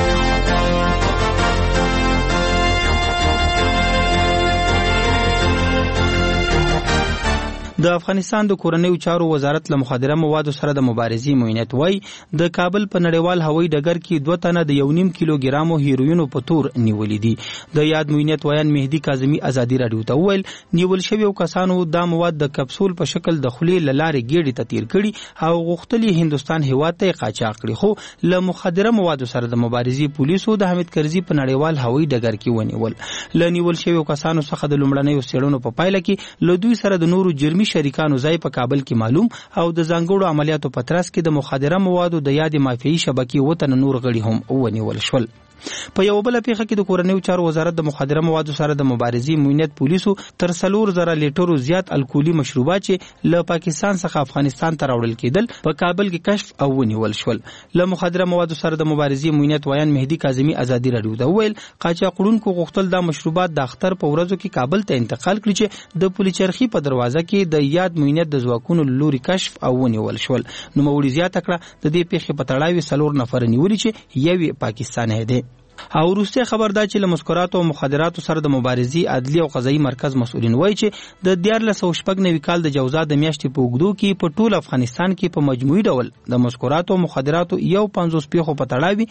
د افغانستان د کورنیو چارو وزارت له مخدره موادو سره د مبارزې موینت وای د کابل په نړیوال هوایي ډګر کې 2 تنه د 1.5 کیلوګرامو هیروینو په تور نیولې دي. د یاد موینت وایان مهدی کاظمی ازادي رادیو ته ویل نیول شوی کسانو د مواد د کپسول په شکل د خولې لاره ګېډې ته تیر کړي او غوښتلي هندستان هیواد ته قاچاق کړي. خو له مخدره موادو سره د مبارزې پولیسو د حمید کرزي په نړیوال هوایي ډګر کې ونیول. ل نیول شوی کسانو څخه د لومړنیو سیړونو په پایله کې له دوی سره د نورو جرمي شریکانو ځای په کابل کې معلوم او د ځانګړو عملیاتو په ترڅ کې د مخدره موادو د یاد مافیایي شبکې وطن نور غړي هم ونیول شول. په یو بل پیښه کې د کورنیو چارو وزارت د مخدره موادو سره د مبارزې موینت پولیسو تر 4,000 لیټرو زیات الکولي مشروبات چې له پاکستان څخه افغانستان ته راوړل کېدل په کابل کې کشف او ونیول شول. له مخدره موادو سره د مبارزې موینت وایان مهدی کاظمی ازادي رادیو ته ویل قاچاقونکو غوښتل دا مشروبات د اختر په ورځو کې کابل ته انتقال کړي چې د پولیچرخي په دروازه کې د یاد موینت د ځواکونو لوري کشف او ونیول شول. نو موري زیاته کړه د دې پیښې په تړاو 4 نفر نیولي چې یوې پاکستاني دی. او روسي خبر دا چې له مسکرات او مخدرات سره د مبارزې عدلي او قضایي مرکز مسؤلین وایي چې د 1490 کال د جوزا د میاشتې په اوږدو کې په ټول افغانستان کې په مجموعي ډول د مسکرات او مخدرات یو 50 پیښو په تړاو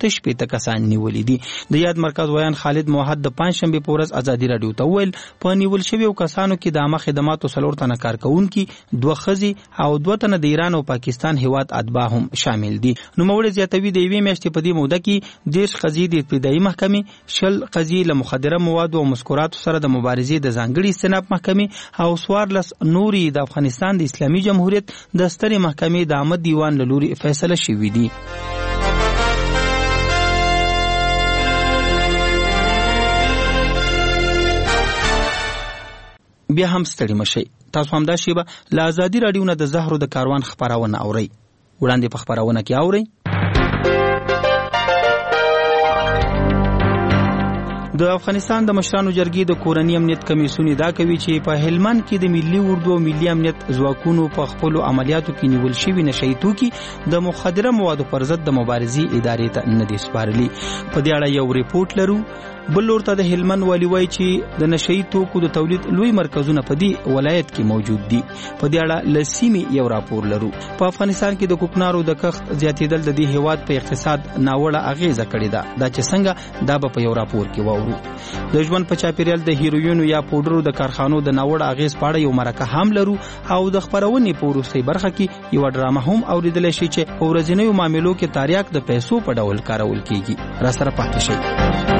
8 کسان نیولې دي. د یاد مرکز ویان خالد موحد د پنځشنبه په ورځ ازادي رادیو ته ویل په نیول شویو کسانو کې د عامه خدماتو 4 تنه کارکونکو 2 ښځې او 2 تنه د ایران او پاکستان هیواد اتباع هم شامل دي. نو موږ زیاتوي د یوې میاشتې په دې موده کې 10 ښځې د ابتدایي محکمې 10 قضیې له مخدره موادو او مسکراتو سره د مبارزې د ځانګړي استئناف محکمې او 14 نوري د افغانستان د اسلامي جمهوریت د سترې محکمې د عامه دیوان له لوري فیصله شوې دي. بیا هم ستړي مشئ. تاسو هم دا شیبه له ازادي راډیو نه د زهرو د کاروان خبرونه اورئ. وړاندې په خبرونه کې اورئ. د افغانستان د مشرانو جرګې د کورنی امنیت کمیسیون دا کوي چې په هلمند کې د ملي اردو او ملي امنیت ځواکونو په خپل عملیاتو کې نیول شوی نشئی توکي د مخدره موادو پر ضد د مبارزې ادارې ته نه دي سپارلي. په دې اړه یو ریپورت لرو. بل ورته د هلمند والی وایي چې د نشئی توکو د تولید لوی مرکزونه په دې ولایت کې موجود دي. په دې اړه له سیمې یو راپور لرو. په افغانستان کې د کوکنارو د کښت زیاتېدل د دې هیواد په اقتصاد ناوړه اغیزه کړې ده. دا چې څنګه دا په یو راپور کې وورو. د ژوند په چاپیریال د هیروینو یا پودرو د کارخانو د ناوړه اغیز په اړه یو مرکه هم لرو او د خبرونې په وروستۍ برخه کې یو ډرامه هم اوریدل شي چې په ورځنیو معاملو کې تاریخ د پیسو په ډول کارول کیږي. را سره پاتې شئ.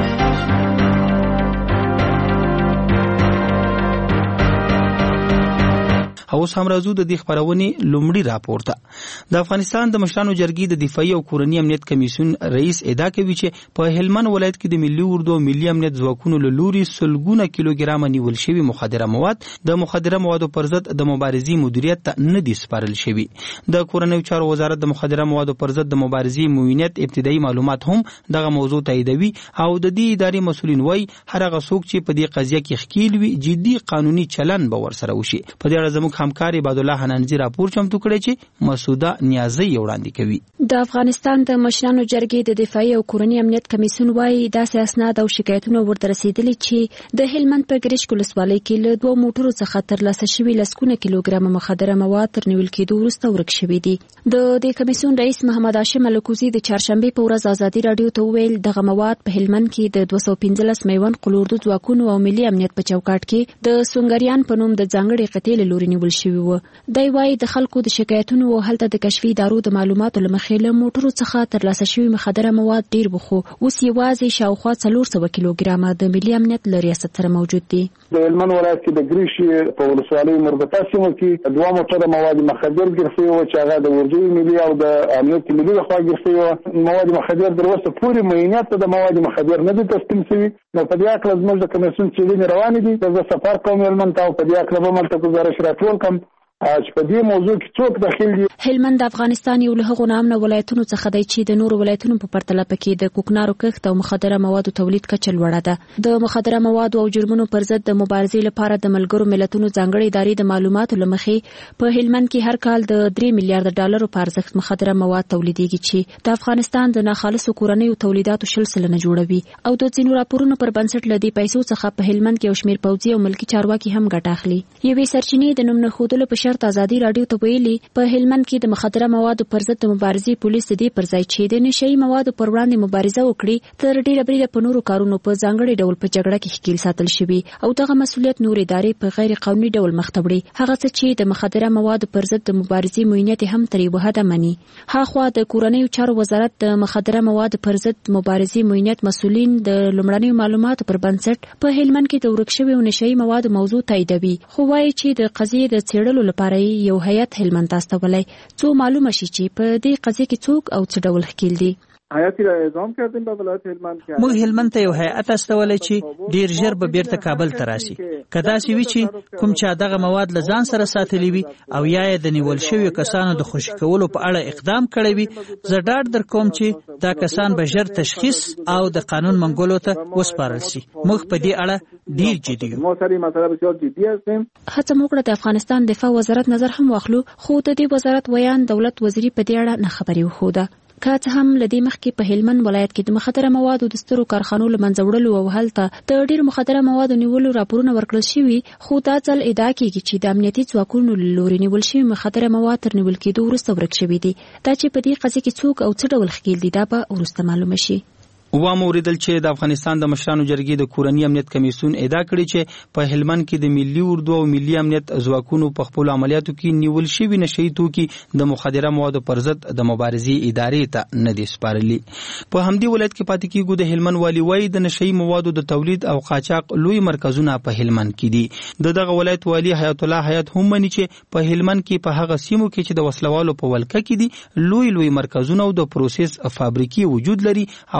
اوس هم راځو د دې خبرونې لومړی راپور ته. د افغانستان د مشرانو جرګې د دفاعي او کورنی امنیت کمیسیون رئیس ادعا کوي چې په هلمند ولایت کې د ملي اردو او ملي امنیت ځواکونو له لوري سلګونه کیلوګرام نیول شوی مخدره مواد د مخدره موادو پر ضد د مبارزې مدیریت ته نه دي سپارل شوی. د کورنیو چارو وزارت د مخدره موادو پر ضد د مبارزې موینت ابتدایي معلومات هم دغه موضوع تاییدوي او د دې ادارې مسؤلین وایي هر هغه څوک چې په دې قضیه کې ښکیل وي جدي قانوني چلن به ورسره وشي. په دې اړه زموږ همکار عباد الله حنانزی راپور چمتو کړی چې مسوده نیازی وړاندې کوي. د افغانستان د مشرانو جرګې د دفاعي او کورنی امنیت کمیسیون وايي داسې اسناد او شکایتونه ورته رسیدلي چې د هلمند په ګریشک ولسوالۍ کې له 2 موټرو څخه ترلاسه شوي لسګونه کیلوګرام مخدره مواد تر نیول کېدو وروسته ورک شوي دي. د دې کمیسیون رئیس محمد هاشم الکوزي د چهارشنبه په ورځ ازادي راډیو ته وویل دغه مواد په هلمند کې د 215 میوند قلوردو ځواکونو او ملي امنیت په چوکاټ کې د سونګریان په نوم د ځانګړي قطعې له لوري نیول شوي وو. دی وايي د خلکو د شکایتونو او هلته د کشفي ادارو د معلوماتو له مخې له موټرو څخه ترلاسه شوي مخدره مواد ډیر بخو اوس یوازې شاوخوا 400 کیلوګرام د ملي امنیت له ریاست سره موجود دي. د هلمند ولایت کې د ګریش په ولسوالۍ مربوطه سیمه کې 2 موټره مواد مخدر ګرځي او چې هغه د ورجوي ملي او د امنیت ملي لخوا ګرځي مواد مخدر در وسه پوری معاینات د مواد مخدر نه دي تسلیم شوي. نو په دې اړه زموږ د کمیسیون څېړنې روانې دي. د سفر کوم هلمند ته په دې اړه به ملته گزارش راټول کوم چې په دې موضوع کې څوک داخل دي. هلمند د افغانستان یو له هغو نامنه ولایتونو څخه دی چې د نورو ولایتونو په پرتله پکې د کوکنارو کښت او مخدره موادو تولید کچه لوړه ده. د مخدره موادو او جرمونو پر ضد د مبارزې لپاره د ملګرو ملتونو ځانګړې ادارې د معلوماتو له مخې په هلمند کې هر کال د 3 میلیارډ ډالرو په ارزښت مخدره مواد تولیدېږي چې د افغانستان د ناخالصو کورنیو تولیداتو 0% جوړوي او د ځینو راپورونو پر بنسټ له دې پیسو څخه په هلمند کې یو شمېر پوځي او ملکي چارواکي هم ګټه اخلي. یوې سرچینې د نوم نه ښودلو په شرط ازادي راډیو ته ویلي په هلمند کې د مخدره موادو پر ضد د مبارزې پولیس دې پر ځای چې د نشئی موادو پر وړاندې مبارزه وکړي تر ډیره بریده په نورو کارونو په ځانګړي ډول په جګړه کې ښکیل ساتل شوي او دغه مسؤلیت نور ادارې په غیر قانوني ډول مخ ته وړي. هغه څه چې د مخدره موادو پر ضد د مبارزې موینت هم تر یوه حده مني. هاخوا د کورنیو چارو وزارت د مخدره موادو پر ضد مبارزې موینت مسؤلین د لومړنیو معلوماتو پر بنسټ په هلمند کې د ورک شویو نشئی موادو موضوع تاییدوي خو وایي چې د قضیې د څېړلو لپاره یو هیئت هلمند ته استولی څو معلومه شي چې په دې قضیه کې څوک او څه ډول ښکیل دي. هیئتی را اعزام کردیم به ولایت هلمند که موږ هلمند ته یو هیئت استولی چې ډیر ژر به بیرته کابل ته راشي. که داسې وي چې کوم چا دغه مواد له ځان سره ساتلی وي او یا یې د نیول شویو کسانو د خوشي کولو په اړه اقدام کړی وي زه ډاډ در کوم چې دا کسان به ژر تشخیص او د قانون منګولو ته وسپارل شي. موږ په دې اړه ډیر جدي یو. ما سره مسله بسیار جدي هستیم. هڅه موږ د افغانستان دفاع وزارت نظر هم واخلو خو د دې وزارت ویان دولت وزیری په دې اړه نه خبري وخوده. که څه هم لدې مخکې په هلمند ولایت کې د مخدره موادو د سترو کارخانو له منځه وړلو او هلته د ډېر مخدره موادو نیولو راپورونه ورکړل شوي خو دا ځل ادعا کېږي چې د امنیتي ځواکونو له لوري نیول شوي مخدره مواد تر نیول کېدو وروسته ورک شوي دي. دا چې په دې قضیه کې څوک او څه ډول ښکیل دي دا به وروسته معلومه شي. واموریدل چې د افغانستان د مشرانو جرګې د کورنی امنیت کمیسیون ادعا کړې چې په هلمند کې د ملي اردو او ملي امنیت ځواکونو په خپل عملیاتو کې نیول شوي نشئی توکي د مخدره موادو پر ضد د مبارزې ادارې ته نه دي سپارلي. په همدې ولایت کې پاتې کېږو. د هلمند والي وایي د نشئی موادو د تولید او قاچاق لوی مرکزونه په هلمند کې دي. دغه ولایت والي حیات الله حیات هم مني چې په هلمند کې په هغه سیمو کې چې د وسلوالو په ولکه کې دي لوی مرکزونه او د پروسس فابریکې وجود لري او د دې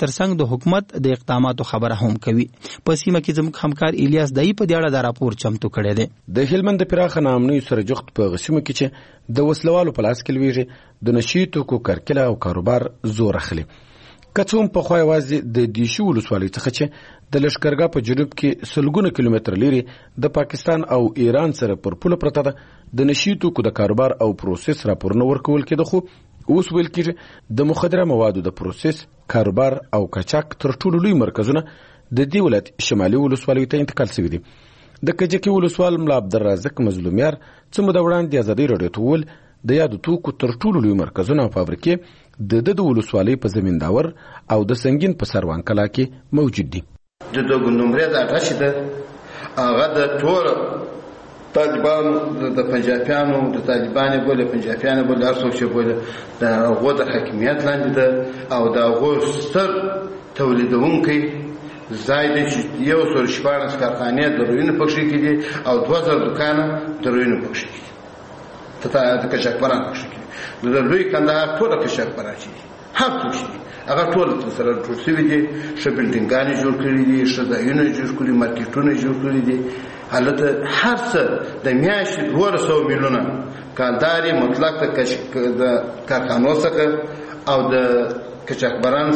ترڅنګ د حکومت د اقداماتو خبره هم کوي. په سیمه کې زموږ همکار الیاس دای په دې اړه دا راپور چمتو کړی دی. د هلمند د پراخه ناامنۍ سره جوخت په غسیمه کې چې د وسلوالو په لاس کې لویږي د نشي توکو کرکله او کاروبار زور اخلي. که څه هم پخوا یوازې د دیشي ولسوالۍ څخه چې د لښکرګاه په جنوب کې سلګونه کیلومتر لري د پاکستان او ایران سره پر پوله پرته ده د نشي توکو د کاروبار او پروسس راپورونه ورکول کېده، خو اوس ویل کېږي د مخدره موادو د پروسس، کاروبار او قاچاق تر ټولو لوی مرکزونه د دې ولایت شمالي ولسوالیو ته انتقال شوي دي. د کجکي ولسوال ملا عبدالرازق مظلومیار څه موده وړاندې ازادۍ راډیو ته وویل د یادو توکو تر ټولو لوی مرکزونه او فابریکې د ولسوالۍ په زمینداور او د سنگین په سروان کلا کې موجود دي. د دغه نمرې د اټاش ده هغه د ټول طالبانو د پنجابیانو د طالبانو بوله پنجابیانو بوله هر څوک چې بوله د هغه د حکمیت لاندې ده او د هغه ستر تولیدونکي زائد چې یو سر شپارس کارخانې د روینو پکښې کې دي او 2000 دکانه د روینو پکښې کې دي ته د کشکبران پکښې کې د لوی کندهار ټول کشکبران چې هر څه شي هغه ټول سره ټول شوي دي، ښه بلډینګانې جوړ کړي دي، ښه ځایونه جوړ کړي، مارکیټونه جوړ کړي دي. هلته هر څه د میاشتې 200 میلیونه کالداري مطلق د کارخانو څخه او د کچکبران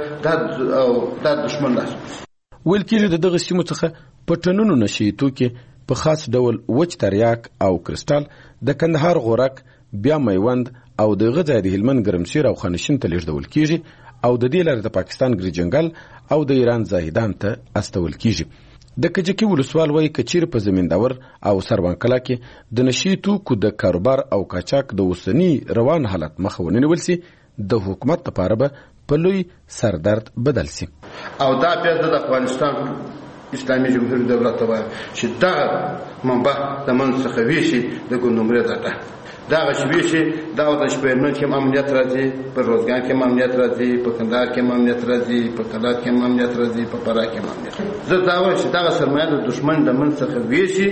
څخه دا دشمن لاس ویل کېږي د دغه سیمو څخه په ټنونو نشي توکي په خاص ډول وچ تریاک او کرسټال د کندهار غورک بیا میوند او د غځای د هلمند ګرمسیر او خانشین ته لیږدول کېږي او د دې لارې د پاکستان ګریجنګل او د ایران زاهدان ته استول کېږي. د کجکي ولسوال وایي که چیرې په زمینداور او سروان کلا کې د نشي توکو د کاروبار او قاچاق د اوسني روان حالت مخه ونه نیول سي د حکومت لپاره به په لوی سردرد بدل سي. او دا بیا د افغانستان اسلامي جمهوریت دولت ته وایي چې دا منبع د منځ څخه ویشي د ګوندمرې ده دا غشوي چې دا د شپېلمن کې امنیت راځي، په روزګان کې امنیت راځي، په کندهار کې امنیت راځي، په کلات کې امنیت راځي، په فراه کې امنیت. زه دا وایم چې دا سرمایه د دشمن د منځ څخه ویشي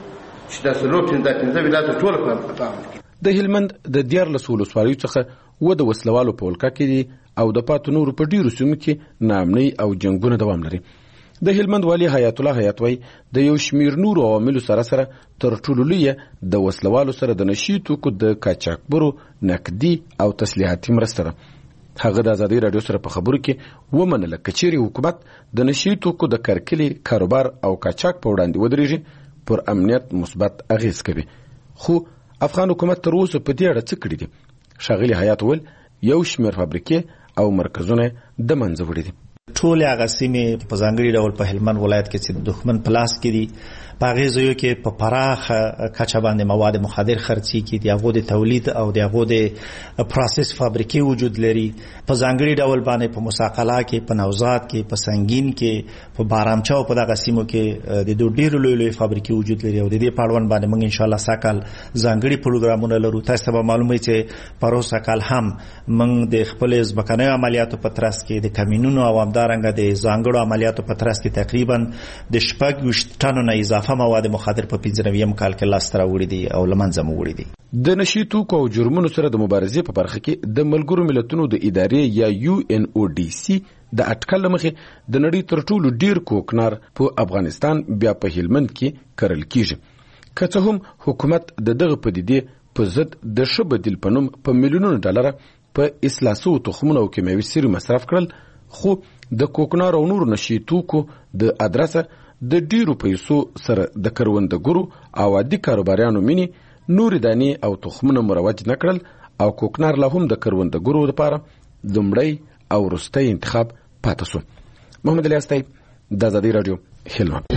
چې دا سلوک د 15 ولایت ټول په پام. د هلمند د 14 ولسوالیو څخه و د وسلوالو په ولکه کې دي او د پاتو نورو په ډیرو سیمو کې ناامنۍ او جنگونه دوام لري. د هلمند والی حیات الله حیاتوي د یو شمیر نورو عواملو سره تر ټولو لوی د وسلوالو سره د نشي توکو د قاچاقبرو نقدي او تسلیحاتي مرسته ده. هغه د ازادۍ راډیو سره په خبرو کې ومنله که چیرې حکومت د نشي توکو د کرکلې کاروبار او قاچاق په وړاندې ودرېږي پر امنیت مثبت اغیز کوي. خو افغان حکومت تر اوسه په دې اړه څه کړي دي؟ ښاغلي حیات ویل یو شمیر فابریکې او مرکزونه د منځه وړي دي. ټول هغه سیمې په ځانګړي ډول په هلمند ولایت کې چې د دښمن په لاس کې دي په هغې ځایو کې په پراخه کچه باندې مواد مخدر خرڅي کې د هغو د تولید او د هغو د پروسس فابریکې وجود لري. په ځانګړي ډول باندې په مساقله کې، په نوزاد کې، په سنگین کې، په بارامچا او په دغه سیمو کې د ډېرو لوی لوی فابریکې وجود لري او د دې په اړوند باندې موږ انشاءالله ساکال ځانګړي پروګرامونه لرو. تاسو ته به معلومه چې پروسه کال هم موږ د خپل ځمکنیو عملیاتو په ترڅ کې د کمینونو او همدارنګه د ځانګړو عملیاتو په ترڅ کې تقریبا د 26 ټنو نه اضافه مواد مخدر په 15 کال کې لاسته راوړي دي او له منځه مو وړي دي. د نشي توکو او جرمونو سره د مبارزې په برخه کې د ملګرو ملتونو د ادارې یا UNODC د اټکل مخې د نړۍ تر ټولو ډیر کوکنار په افغانستان بیا په هلمند کې کرل کیږي. که څه هم حکومت د دغه پدیدې په ضد د ښه بدیل په نوم په میلیونونو ډالره په اصلاح شوو تخمونو او کیمیاوي سرې مصرف کړل، خو د کوکنار او نورو نشي توکو د ادرسه د ډیرو پیسو سره د کروندګرو او عادي کاروباریانو مینې نورې دانې او تخمونه مروج نه کړل او کوکنار لا هم د کروندګرو لپاره لومړی او وروستی انتخاب پاتې شو. محمد الیاس طیب، د ازادۍ راډیو، هلمند.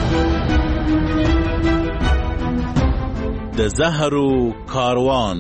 د زهرو کاروان.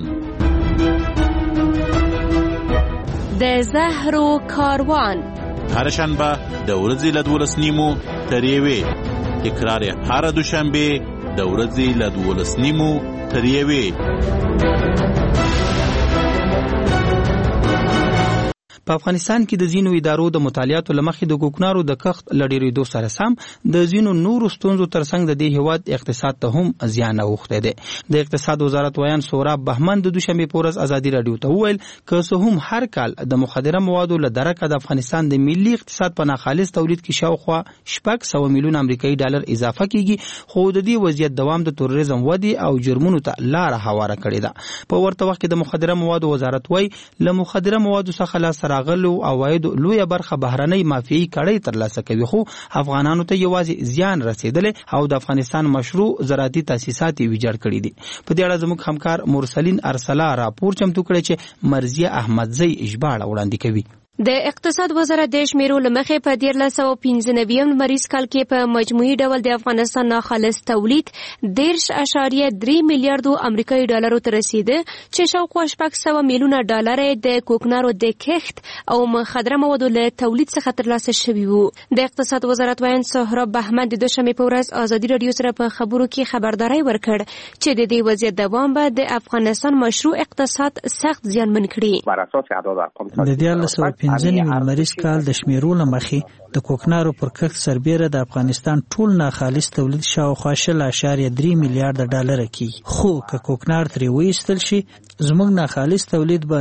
د زهرو کاروان هر شنبه د ورځې له 12 تر 1 تکرار هر دوشنبه د ورځې له 12 تر 1. په افغانستان کې د ځینو ادارو د مطالعاتو لمخې د کوکنارو د کښت لډیریدو سره سم د ځینو نورو ستونزو ترڅنګ د دې هیواد اقتصاد ته هم زیان اوښتی دی. د اقتصاد وزارت ویان سوراب بهمن د دوشنبه په ورځ ازادي رادیو ته وویل که څه هم هر کال د مخدره موادو له درکه د افغانستان د ملي اقتصاد په ناخالص تولید کې شاوخوا 600 میلیون امریکایي ډالر اضافه کیږي، خو د دې وضعیت دوام د تروریزم ودی او جرمونو ته لار هواره کړې ده. په ورته وخت کې د مخدره موادو وزارت وایي له مخدره موادو څخه لاسته راغلو عوایدو لویه برخه بهرنۍ مافیایي کړۍ ترلاسه کوي، خو افغانانو ته یوازې زیان رسیدلی او د افغانستان مشروع زراعتي تاسیسات یې ویجاړ کړي دي. په دې اړه زموږ همکار مرسلین ارسلا راپور چمتو کړی چې مرضیه احمدزی ژباړه وړاندې کوي. د اقتصاد وزارت د شمیرو لمخې په 1395 لمریز کال کې په مجموعي ډول د افغانستان ناخالص تولید 10.3 میلیارډ امریکایي ډالرو ته رسیده، چې شاوخوا 600 میلیونه ډالر د کوکنارو د کښت او مخدره موادو له تولید څخه ترلاسه شوي وو. د اقتصاد وزارت ویان سهراب بهمن د دوشنبه په ورځ ازادي رادیو سره په خبرو کې خبرداري ورکړ چې د دې وضعیت دوام به د افغانستان مشروع اقتصاد سخت زیانمن کړي. د 15 لمریز کال د شمیرو لمخې د کوکنارو پر کښت سربیره د افغانستان ټول ناخالص تولید شاوخوا 3 میلیارډ ډالر کیږي، خو که کوکنار ترې وایستل شي زموږ ناخالص تولید به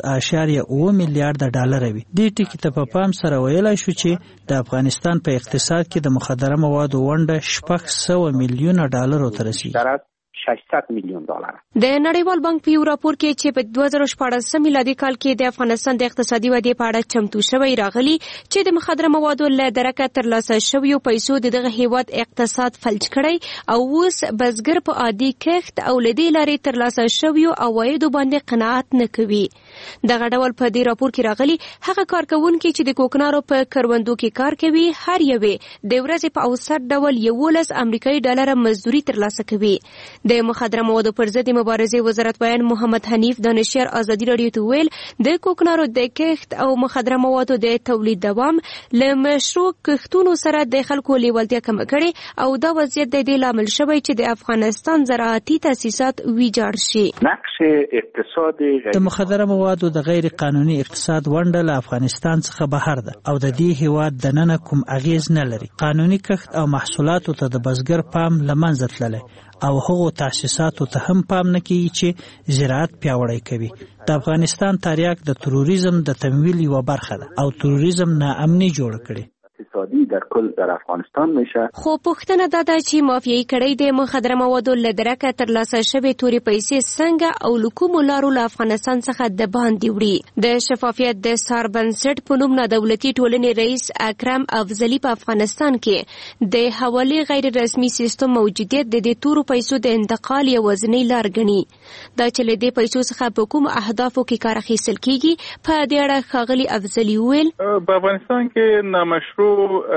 19.7 میلیارډ ډالر وي. دې ټکي ته په پام سره ویلای شو چې د افغانستان په اقتصاد کې د مخدره موادو ونډه 600 میلیونه ډالرو ته رسیږي. 600 میلیون ډالر. د نړیوال بانک په یو راپور کې چې په 2014 میلادي کال کې د افغانستان د اقتصادي ودې په اړه چمتو شوی راغلی چې د مخدره موادو له درکه ترلاسه شویو پیسو دغه هیواد اقتصاد فلج کړی او اوس بزګر په عادي کښت او لدی لاري ترلاسه شویو عوایدو باندې قناعت نه کوي. دغه ډول په دې راپور کې راغلی هغه کارکونکي چې د کوکنارو په کروندو کې کار کوي هر یوې د ورځې په اوسط ډول 11 امریکایي ډالر مزدوري ترلاسه کوي. د مخدره موادو پر ضد مبارزې وزارت ویان محمد حنیف دانشیار ازادي رادیو ته ویل د کوکنارو د کښت او مخدره موادو د تولید دوام له مشروع کښتونو سره د خلکو لیوالتیا کم کړي او دا وضعیت د دې لامل شوی چې د افغانستان زراعتي تاسیسات ویجاړ شي. نقش اقتصاد د مخدره موادو د غیر قانوني اقتصاد ونډه له افغانستان څخه بهر ده او د دې هیواد دننه کوم اغیز نه لري. قانوني کښت او محصولاتو ته د بزګر پام لمنځه تللی او هغو تاسیساتو ته هم پام نه کوي چې زراعت پیاوړی کوي. د افغانستان تاریخ د تروریزم د تمویل یوه برخه ده او تروریزم ناامني جوړ کړي. اقتصادی در کل در افغانستان میشه. خو پوښتنه دا ده چې مافیایي کړۍ د مخدره موادو له درکه ترلاسه شوې تورې پیسې څنګه او له کومو لارو له افغانستان څخه د باندې وړي. د شفافیت د سار بنسټ په نوم نادولتي ټولنې رئیس اکرم افضلي په افغانستان کې د حوالې غیر رسمي سیستم موجودیت د دې تورو پیسو د انتقال یوازینۍ لار ګڼي. دا چې له دې پیسو څخه په کوم اهدافو کې کار اخیستل کیږي په دې اړه ښاغلي افضلي وویل په افغانستان کې نامشروع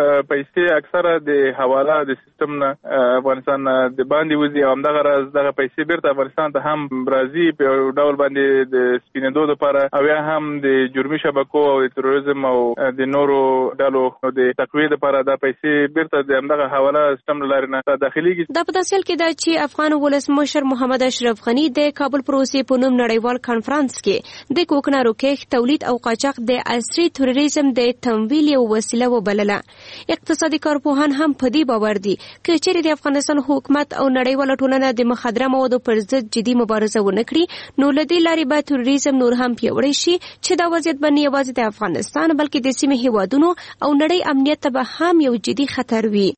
پیسې اکثره د حواله د سیستم نه افغانستان د باندې وځي او همدغه راز دغه پیسې بیرته افغانستان ته هم راځي په ډول باندې د سپینېدو لپاره او یا هم د جرمي شبکو او د تروریزم او د نورو ډلو د تقویې لپاره دا پیسې بیرته د همدغه حواله سیستم له لارې نه داخليږي. دا په داسې حال کې ده چې افغان ولسمشر محمد اشرف غني د کابل پروسې په نوم نړیوال کانفرنس کې د کوکنارو کښت تولید او قاچاق د عصري تروریزم د تمویل یو وسیله وبلله. اقتصادي کارپوهان هم په دې باور دي چې چیرې د افغانستان حکومت او نړیواله ټولنه د مخدره موادو پر ضد جدي مبارزه ونه کړي نو له دې لارې به تروریزم نور هم پیاوړی شي چې دا وضعیت به نه یوازې د افغانستان بلکې د سیمې هیوادونو او نړۍ امنیت ته به هم یو جدي خطر وي.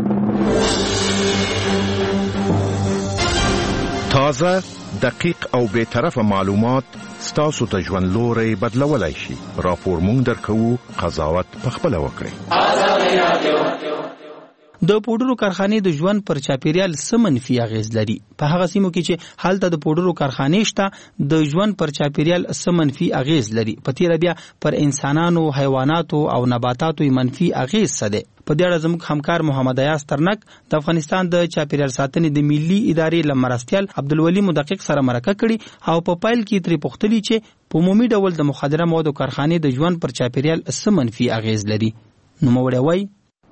تازه دقیق او بے طرفه معلومات ستاسو ته ژوند لوري بدلولای شي. راپور مونږ درکوو، قضاوت پخپله وکړئ. د پوډرو کارخانې د ژوند پر چاپیریال څه منفي اغیز لري؟ په هغه سیمو کې چې هلته د پوډرو کارخانې شته د ژوند پر چاپیریال څه منفي اغیز لري؟ په تیره بیا پر انسانانو، حیواناتو او نباتاتو منفي اغیز څه دی؟ په دې اړه زموږ همکار محمد ایاز ترنک د افغانستان د چاپیریال ساتنې د ملي ادارې له مرستیال عبدالولي مدقق سره مرکه کړي او په پایل کې ترې پوښتلي چې په عمومي ډول د مخدره موادو کارخانې د ژوند پر چاپیریال څه منفي اغیز لري. نوموړی وایي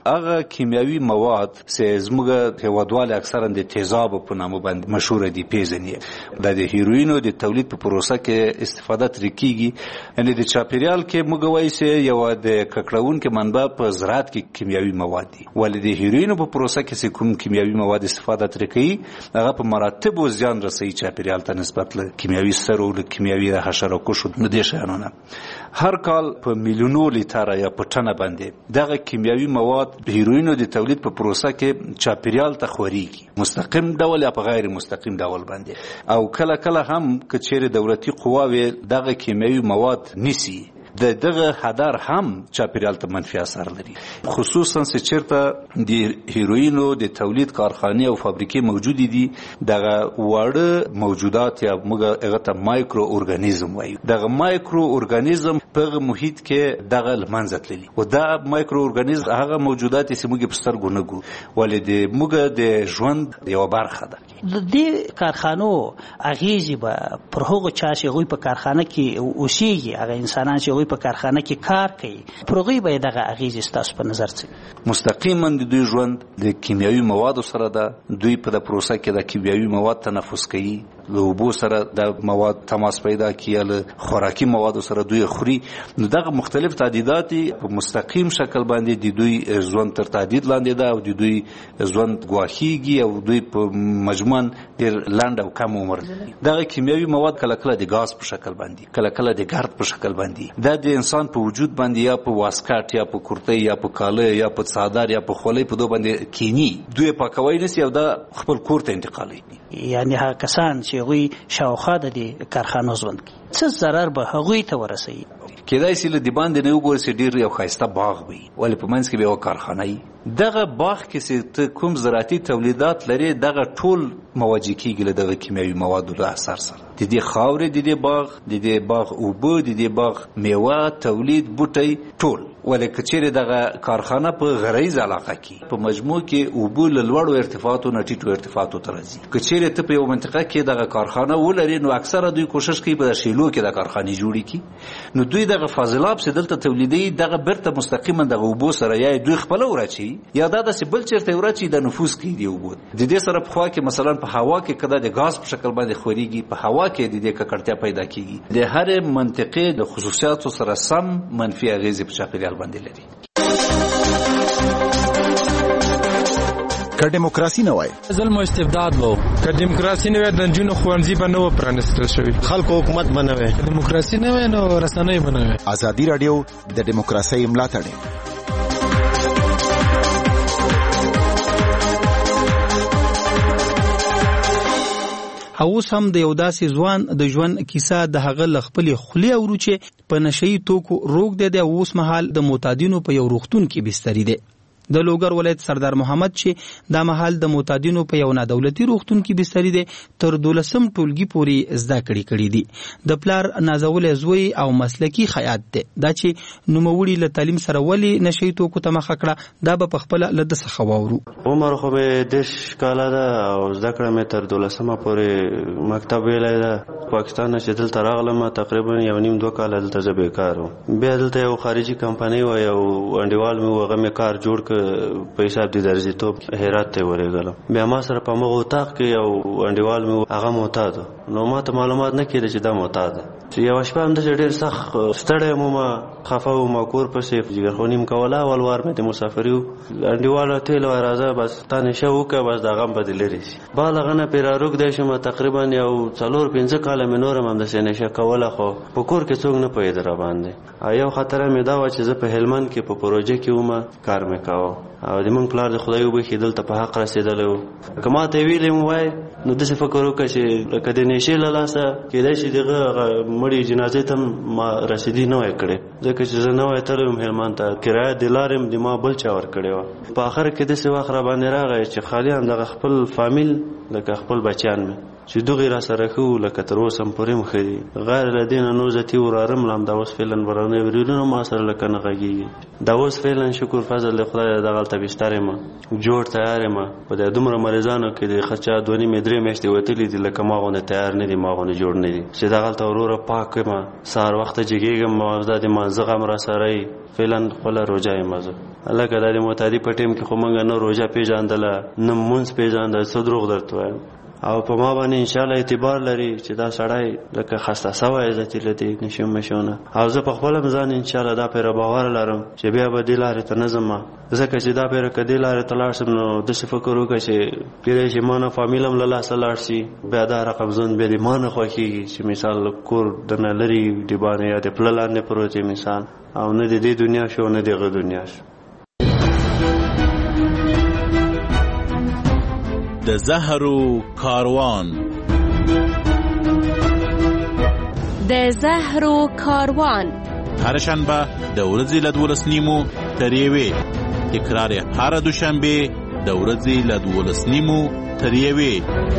هغه کیمیاوي مواد چې زموږ هیوادوال اکثرا د تیزاب په نامه باندې مشهور دي پیژنې د هیروینو د تولید په پروسه کې استفاده ترې کیږي یعنی د چاپیریال کې موږ وایي چې یو د ککړونکو منبع په زراعت کې کیمیاوي مواد دي ولې د هیروینو په پروسه کې کوم کیمیاوي مواد استفاده ترې کوي هغه په مراتب زیان رسوي چاپیریال ته نسبت له کیمیاوي سرو له کیمیاوي حشرهکشو د دې شیانو هر کال په میلیونو لیټره یا په ټنه باندې دغه کیمیاوي مواد هیروینو د تولید په پروسه کې چاپیریال ته خوريږي مستقیم ډول یا په غیر مستقیم ډول باندې او کله کله هم که چیرې دولتي قواوی دغه کیمیاوي مواد نیسي دغه هدر هم چاپیریال ته منفي اثر لري خصوصا چې چیرته د هیروینو د تولید کارخانه او فابریکې موجود دي دغه واړه موجودات یا موږ هغه ته مایکرو ارګانیزم وایو دغه مایکرو ارګانیزم په محیط کې دغه لمنځه تللی او دا مایکرو ارګانیزم هغه موجودات چې موږ په سترګو نه ګورو ولې د موږ د ژوند یو برخه ده د دې کارخانو اغیزې به پر هغو چا چې هغوی په کارخانه کې اوسېږي هغه انسانان چې په کارخانه کې کار کوي پروغي به دغه اغیزې ستاسو په نظر څه مستقیما د دوی ژوند د کیمیاوي موادو سره ده دوی په د پروسه کې د کیمیاوي مواد تنفس کوي له اوبو سره د مواد تماس پیدا کوي له خوراکي موادو سره دوی خوري نو دغه مختلف تعدیدات په مستقیم شکل باندې د دوی ژوند تر تعدید لاندې ده او د دوی ژوند ګواښیږي او دوی په مجموعاً ډېر لنډ او کم عمر دغه کیمیاوي مواد کله کله د غاز په شکل باندې کله کله د ګرد په شکل باندې د انسان په وجود باندې یا په واسکټ یا په کورتۍ یا په کاله یا په څادر یا په خولۍ په دوه باندې کینی دوی پاکوي نسی او دا خپل کور ته انتقالوي یعنی هغه کسان چې غوي شاوخه د کارخانو ژوند کوي څه ضرر به هغوی ته ورسوي کېدای شي له دې باندې نه وګورئ چې ډېر یو ښایسته باغ وي ولې په منځ کې به یوه کارخانه وي دغه باغ کې چې ته کوم زراعتي تولیدات لري دغه ټول مواجه کېږي له دغه کیمیاوي موادو له اثر سره د دې خاورې د دې باغ اوبه د دې باغ میوه تولید بوټی ټول ولې که چیرې دغه کارخانه په غریز علاقه کې په مجموع کې اوبه له لوړو ارتفاعاتو نه ټیټو ارتفاعاتو ته راځي که چیرې ته په یو منطقه کې دغه کارخانه ولري نو اکثره دوی کوشش کوي په شیلو کې د کارخانې جوړې کړي نو دوی دغه فاضلاب چې دلته تولیدوي دغه بیرته مستقیما دغه اوبو سره یا دوی خپله وراچوي یا دا داسې بل چېرته وراچوي د نفوذ کوي د اوبو د دې سره پخوا کې مثلا په هوا کې که دا د ګاز په شکل باندې خورېږي په هوا کې د دې ککړتیا پیدا کېږي د هرې منطقې د خصوصیاتو سره سم منفي اغېزې په چاپېریال باندې لري که دیموکراسي نه وای ظلم او استبداد وو که دیموکراسي نه وای د نجونو ښوونځي به نه و پرانیستل شوي خلکو حکومت به نه وای دیموکراسي نه وای نو رسنۍ به نه وای ازادي راډیو د دیموکراسۍ ملاتړ اوس هم د یو داسې ځوان د ژوند کیسه د هغه ل خپلې خولې اورو چې په نشهیي توکو روږدی دی او اوس مهال د معتادینو په یو روغتون کې بستري دی د لوګر ولایت سردار محمد چې دا مهال د معتادینو په یو نادولتي روغتون کې بستري دی تر 12م ټولګي پورې زده کړې دي د پلار نازولې زوی او مسلکی خیاط دی دا چې نوموړي له تعلیم سره ولی نشهیي توکو ته مخه کړه دا به پخپله له ده څخه واورو عمر خو مې 10 کاله ده او زده کړه مې تر 12مه پورې مکتب ویلی ده پاکستان نه چې دلته راغلم تقریبا 1.5-2 کاله دلته زه بیکار وم بیا دلته یو خارجي کمپنۍ وه یو انډیوال مې و هغه مې کار جوړ په حساب د درځیتوب هرات ته ورغلم بیا ما سره په مغه اتاق کې یو انډیوال مې هغه معتاد نو ما ته معلومات نه کېده چې دا معتاد چې یو شپه هم د ډېر سخت ستړی وم خفه وم کور پسې جګرخوني م کوله اول وار مې د مسافري انډیوال ته له راځه بس تا نشه وکړه بس د غم به دې لرې شي بعد هغه نه پرې راروږدی شوم تقریبا یو 4-5 کاله مې نور هم همداسې نشه کوله خو په کور کې څوک نه پوهېده راباندې یو خطره مې دا وه چې زه په هلمند کې په پروژه کې وم کار مې کوه او د موږ پلار د خدای وبخښي دلته په حق رسېدلی و که ما ته یې ویلې م وای نو داسې فکر وکړه چې لکه د نشې له لاسه کېدای شي دغه مړي جنازې ته ما رسیدي نه وای کړې ځکه چې زه نه وای تللی وم هلمند ته کرایه د لارې د ما بل چا ورکړې وه په آخر کې داسې وخت راباندې راغی چې خالي همدغه خپل فامیل لکه خپل بچیان مې چې دغې را سره ښه لکه تر اوسه هم پورې م ښه دي غیر له دې نه نو ذاتي وراره م دا اوس فعلا برانه وریدونه ما سره لکه نه غږېږي دا اوس فعلا شکر فضل د خدای دغلته بستر یم جوړ تیار یم په دې دومره مریضانو کې د خرچا 2.5 میاشتې وتلي دي لکه ما غوندې تیار نه دي ما غوندې جوړ نه دي چې دغلته وروره پاک یم سهار وخته جګېږم دا د مانځه غم را سره یي فعلا خپله روژه یم زه لکه د معتادي په ټیم کې خو موږ نه روژه پیژاندله نه مونځ پیژانده، څه دروغ درته وایم. او په ما باندې انشاءالله اعتبار لري چې دا سړی لکه خسته سوی ذاتي له دې نشو مشونه، او زه په خپل ځان انشاءالله دا پیر باور لرم چې بیا به دې لارې ته نه ځم، ځکه چې دا پیر کدی لارې ته لاړ شم نو داسې فکر وکړه چې کېدای شي ما نه فامیل هم له لاسه لاړ شي، بیا دا رقم ژوند بیا دې ما نه خوښېږي چې مثال کور درنه لرې ډیبانې یا د پله لاندې پروت یې مثال، او نه د دې دنیا شو نه د هغه دنیا شو. د زهرو کاروان. د زهرو کاروان هر شنبه د ورځې له 12:30 تر 1 تکرار هر دوشنبه د ورځې له 12:30 تر 1.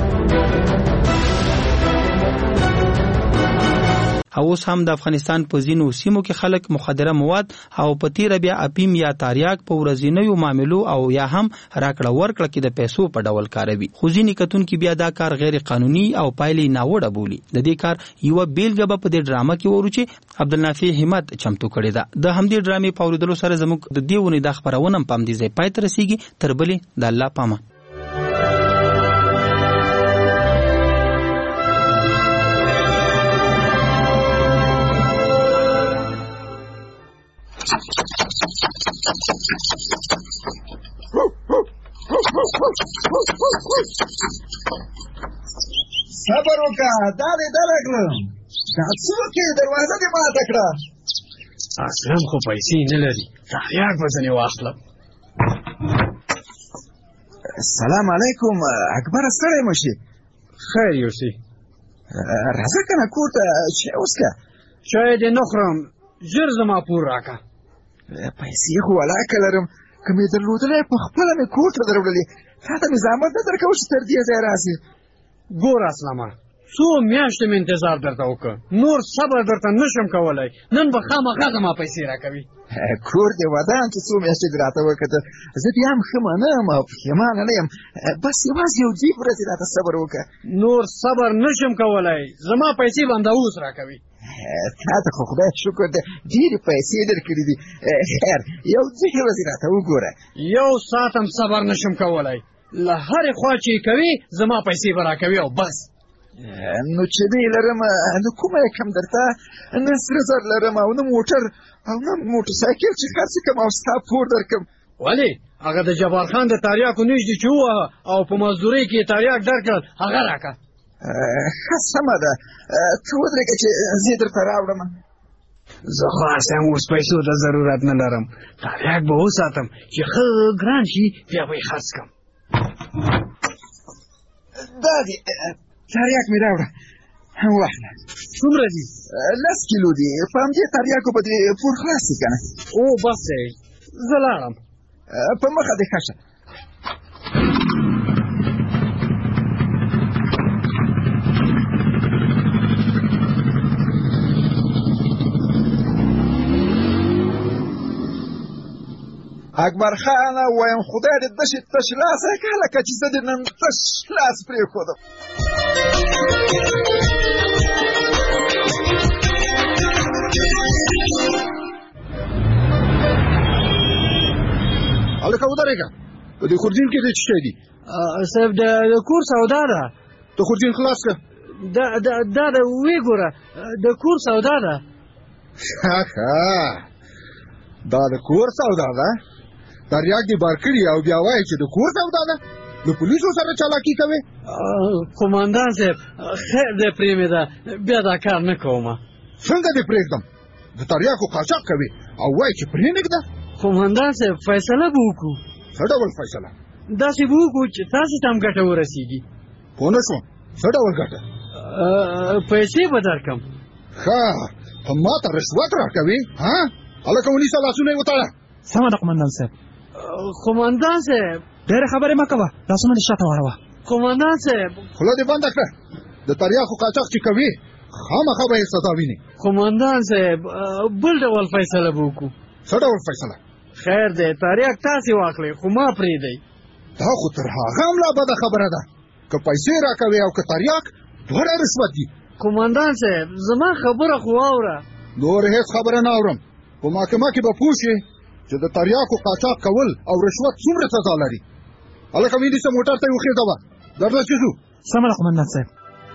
او اوس هم د افغانستان په ځینو سیمو کې خلک مخدره مواد او په تیره بیا اپیم یا تاریاک په ورځنیو معاملو او یا هم راکړه ورکړه کې د پیسو په ډول کاروي، خو ځینې کتونکي بیا دا کار غیر قانوني او پایلې ناوړه بولي. د دې کار یوه بیلګه به په دې ډرامه کې وورو چې عبدالنافع همت چمتو کړې ده. د همدې ډرامې په اورېدلو سره زموږ د دې ونې د خپرونه هم په همدې ځای پای ته رسېږي. تر بلې د الله پامه. صبر وکړه، دا دې درکړم. دا څوک یې؟ دروازه دې ماته کړه. اکرم خو پیسې نه لري، تریاک به ځنې واخلم. سلام علیکم اکبر، ستړی مه شې. خیر یوسي، راځه کنه کور ته چای وڅښه. چای دې نه خورم، ژر زما پور راکړه. پیسې خو ولاکه لرم، که مې درلودلی په خپله مې کور ته دروړلې، تا ته مې زحمت نه درکوم چې تر دې ځای راسې. ګور اسلامه، څو میاشتې مې انتظار درته وکړ، نور صبر درته نشم کولی، نن به خامخا زما پیسې راکوي. کور دې ودان چې څو میاشتې دې راته وکړه، زه بیا هم ښه نه یم او پښېمانه نه یم، بس یوازې یو 2 ورځې راته صبر وکړه. نور صبر نشم کولی، زما پیسې به همدا اوس راکوي. تا ته خو خدای شکر دی ډېرې پیسې درکړي دي. خیر یو 2 ورځې راته وګوره. یو ساعت هم صبر نشم کولی، له هرې خوا چې کوي زما پیسې به راکوي او بس. نو چې نه لرم نو کومه یې کم درته؟ نه سره زر لرم او نه موټر او نه موټرسایکل چې خرڅ کړم او ستا پور درکړم. ولې؟ هغه د جبار خان د تریاکو نږدې چې ووهه او په مزدورۍ کې یې تریاک درکړل، هغه راکړه. ښه سمه ده، ته ودرېږه چې زه یې درته راوړم. زه خو اصلا اوس پیسو ته ضرورت نه لرم، تریاک به وساتم چې ښه ګران شي بیا به یې خرڅ کړم. دا دي تریاک مې راوړه، واخله. څومره دي؟ 10 کیلو دي، په همدې تریاکو به دې پور خلاص شي که نه. او بس دی، زه لاړم. په مخه دې ښه شه. اکبر خان وایم خدای دې دشي تش لاسه کړه لکه چې زه دې نن تش لاس پرېښودم. هلکه ودرېږه، په دې خورجین کې دې څه شی دي؟ صاحب د کور سودا ده. ته خورجین خلاص کړه. دا د ویې ګوره، د کور سودا ده. دا د کور سودا ده؟ تریاک دې بار کړي او بیا وایي چې د کور سودا ده؟ د پولیسو سره چالاکي کوې؟ قومندان صاحب خیر دې پرېمېږده، بیا دا کار نه کومه. څنګه دې پرېږدم؟ د تریاکو قاچاق کوې او وایي چې پرېنږده؟ قومندان صاحب فیصله به وکړو. څه ډول فیصله؟ داسې به وکړو چې تاسې ته هم ګټه ورسېږي. پوه نه شوم، څه ډول ګټه؟ پیسې به درکړم. ښه، ته ما ته رشوت راکوې؟ هلکه ونیسه، لاسونه یې وتړه. سمه ده قومندان صاحب. قومندان صاحب ډېرې خبرې مه کوه، لاسونه دې شاته واړوه. قومندان صاحب خوله دې بنده کړه، د تریاکو قاچاق چې کوي خامخا به یې سزا ویني. قومندان صاحب بل ډول فیصله به وکړو. څه ډول فیصله؟ خیر دی، تریاک تاسې واخلئ خو ما پرېږدئ. دا خو تر هغه هم لا بده خبره ده، که پیسې راکوې او که تریاک دواړه رشوت دي. قومندان صاحب زما خبره خو واوره. نور هېڅ خبره نه اورم، په محکمه کې به پوه شې چې د تریاکو قاچاق کول او رشوت څومره سزا لري. هلکه مې نیسه موټر ته یې وخېږه، درله چې ځو. سمه ده قمندان صاحب.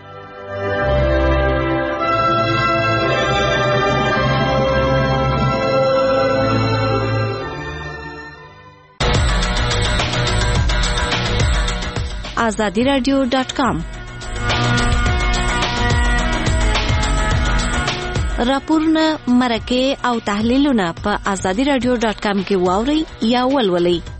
azadiradio.com راپورونه، مرکې او تحلیلونه په azadiradio.com کې واورئ یا ولولئ.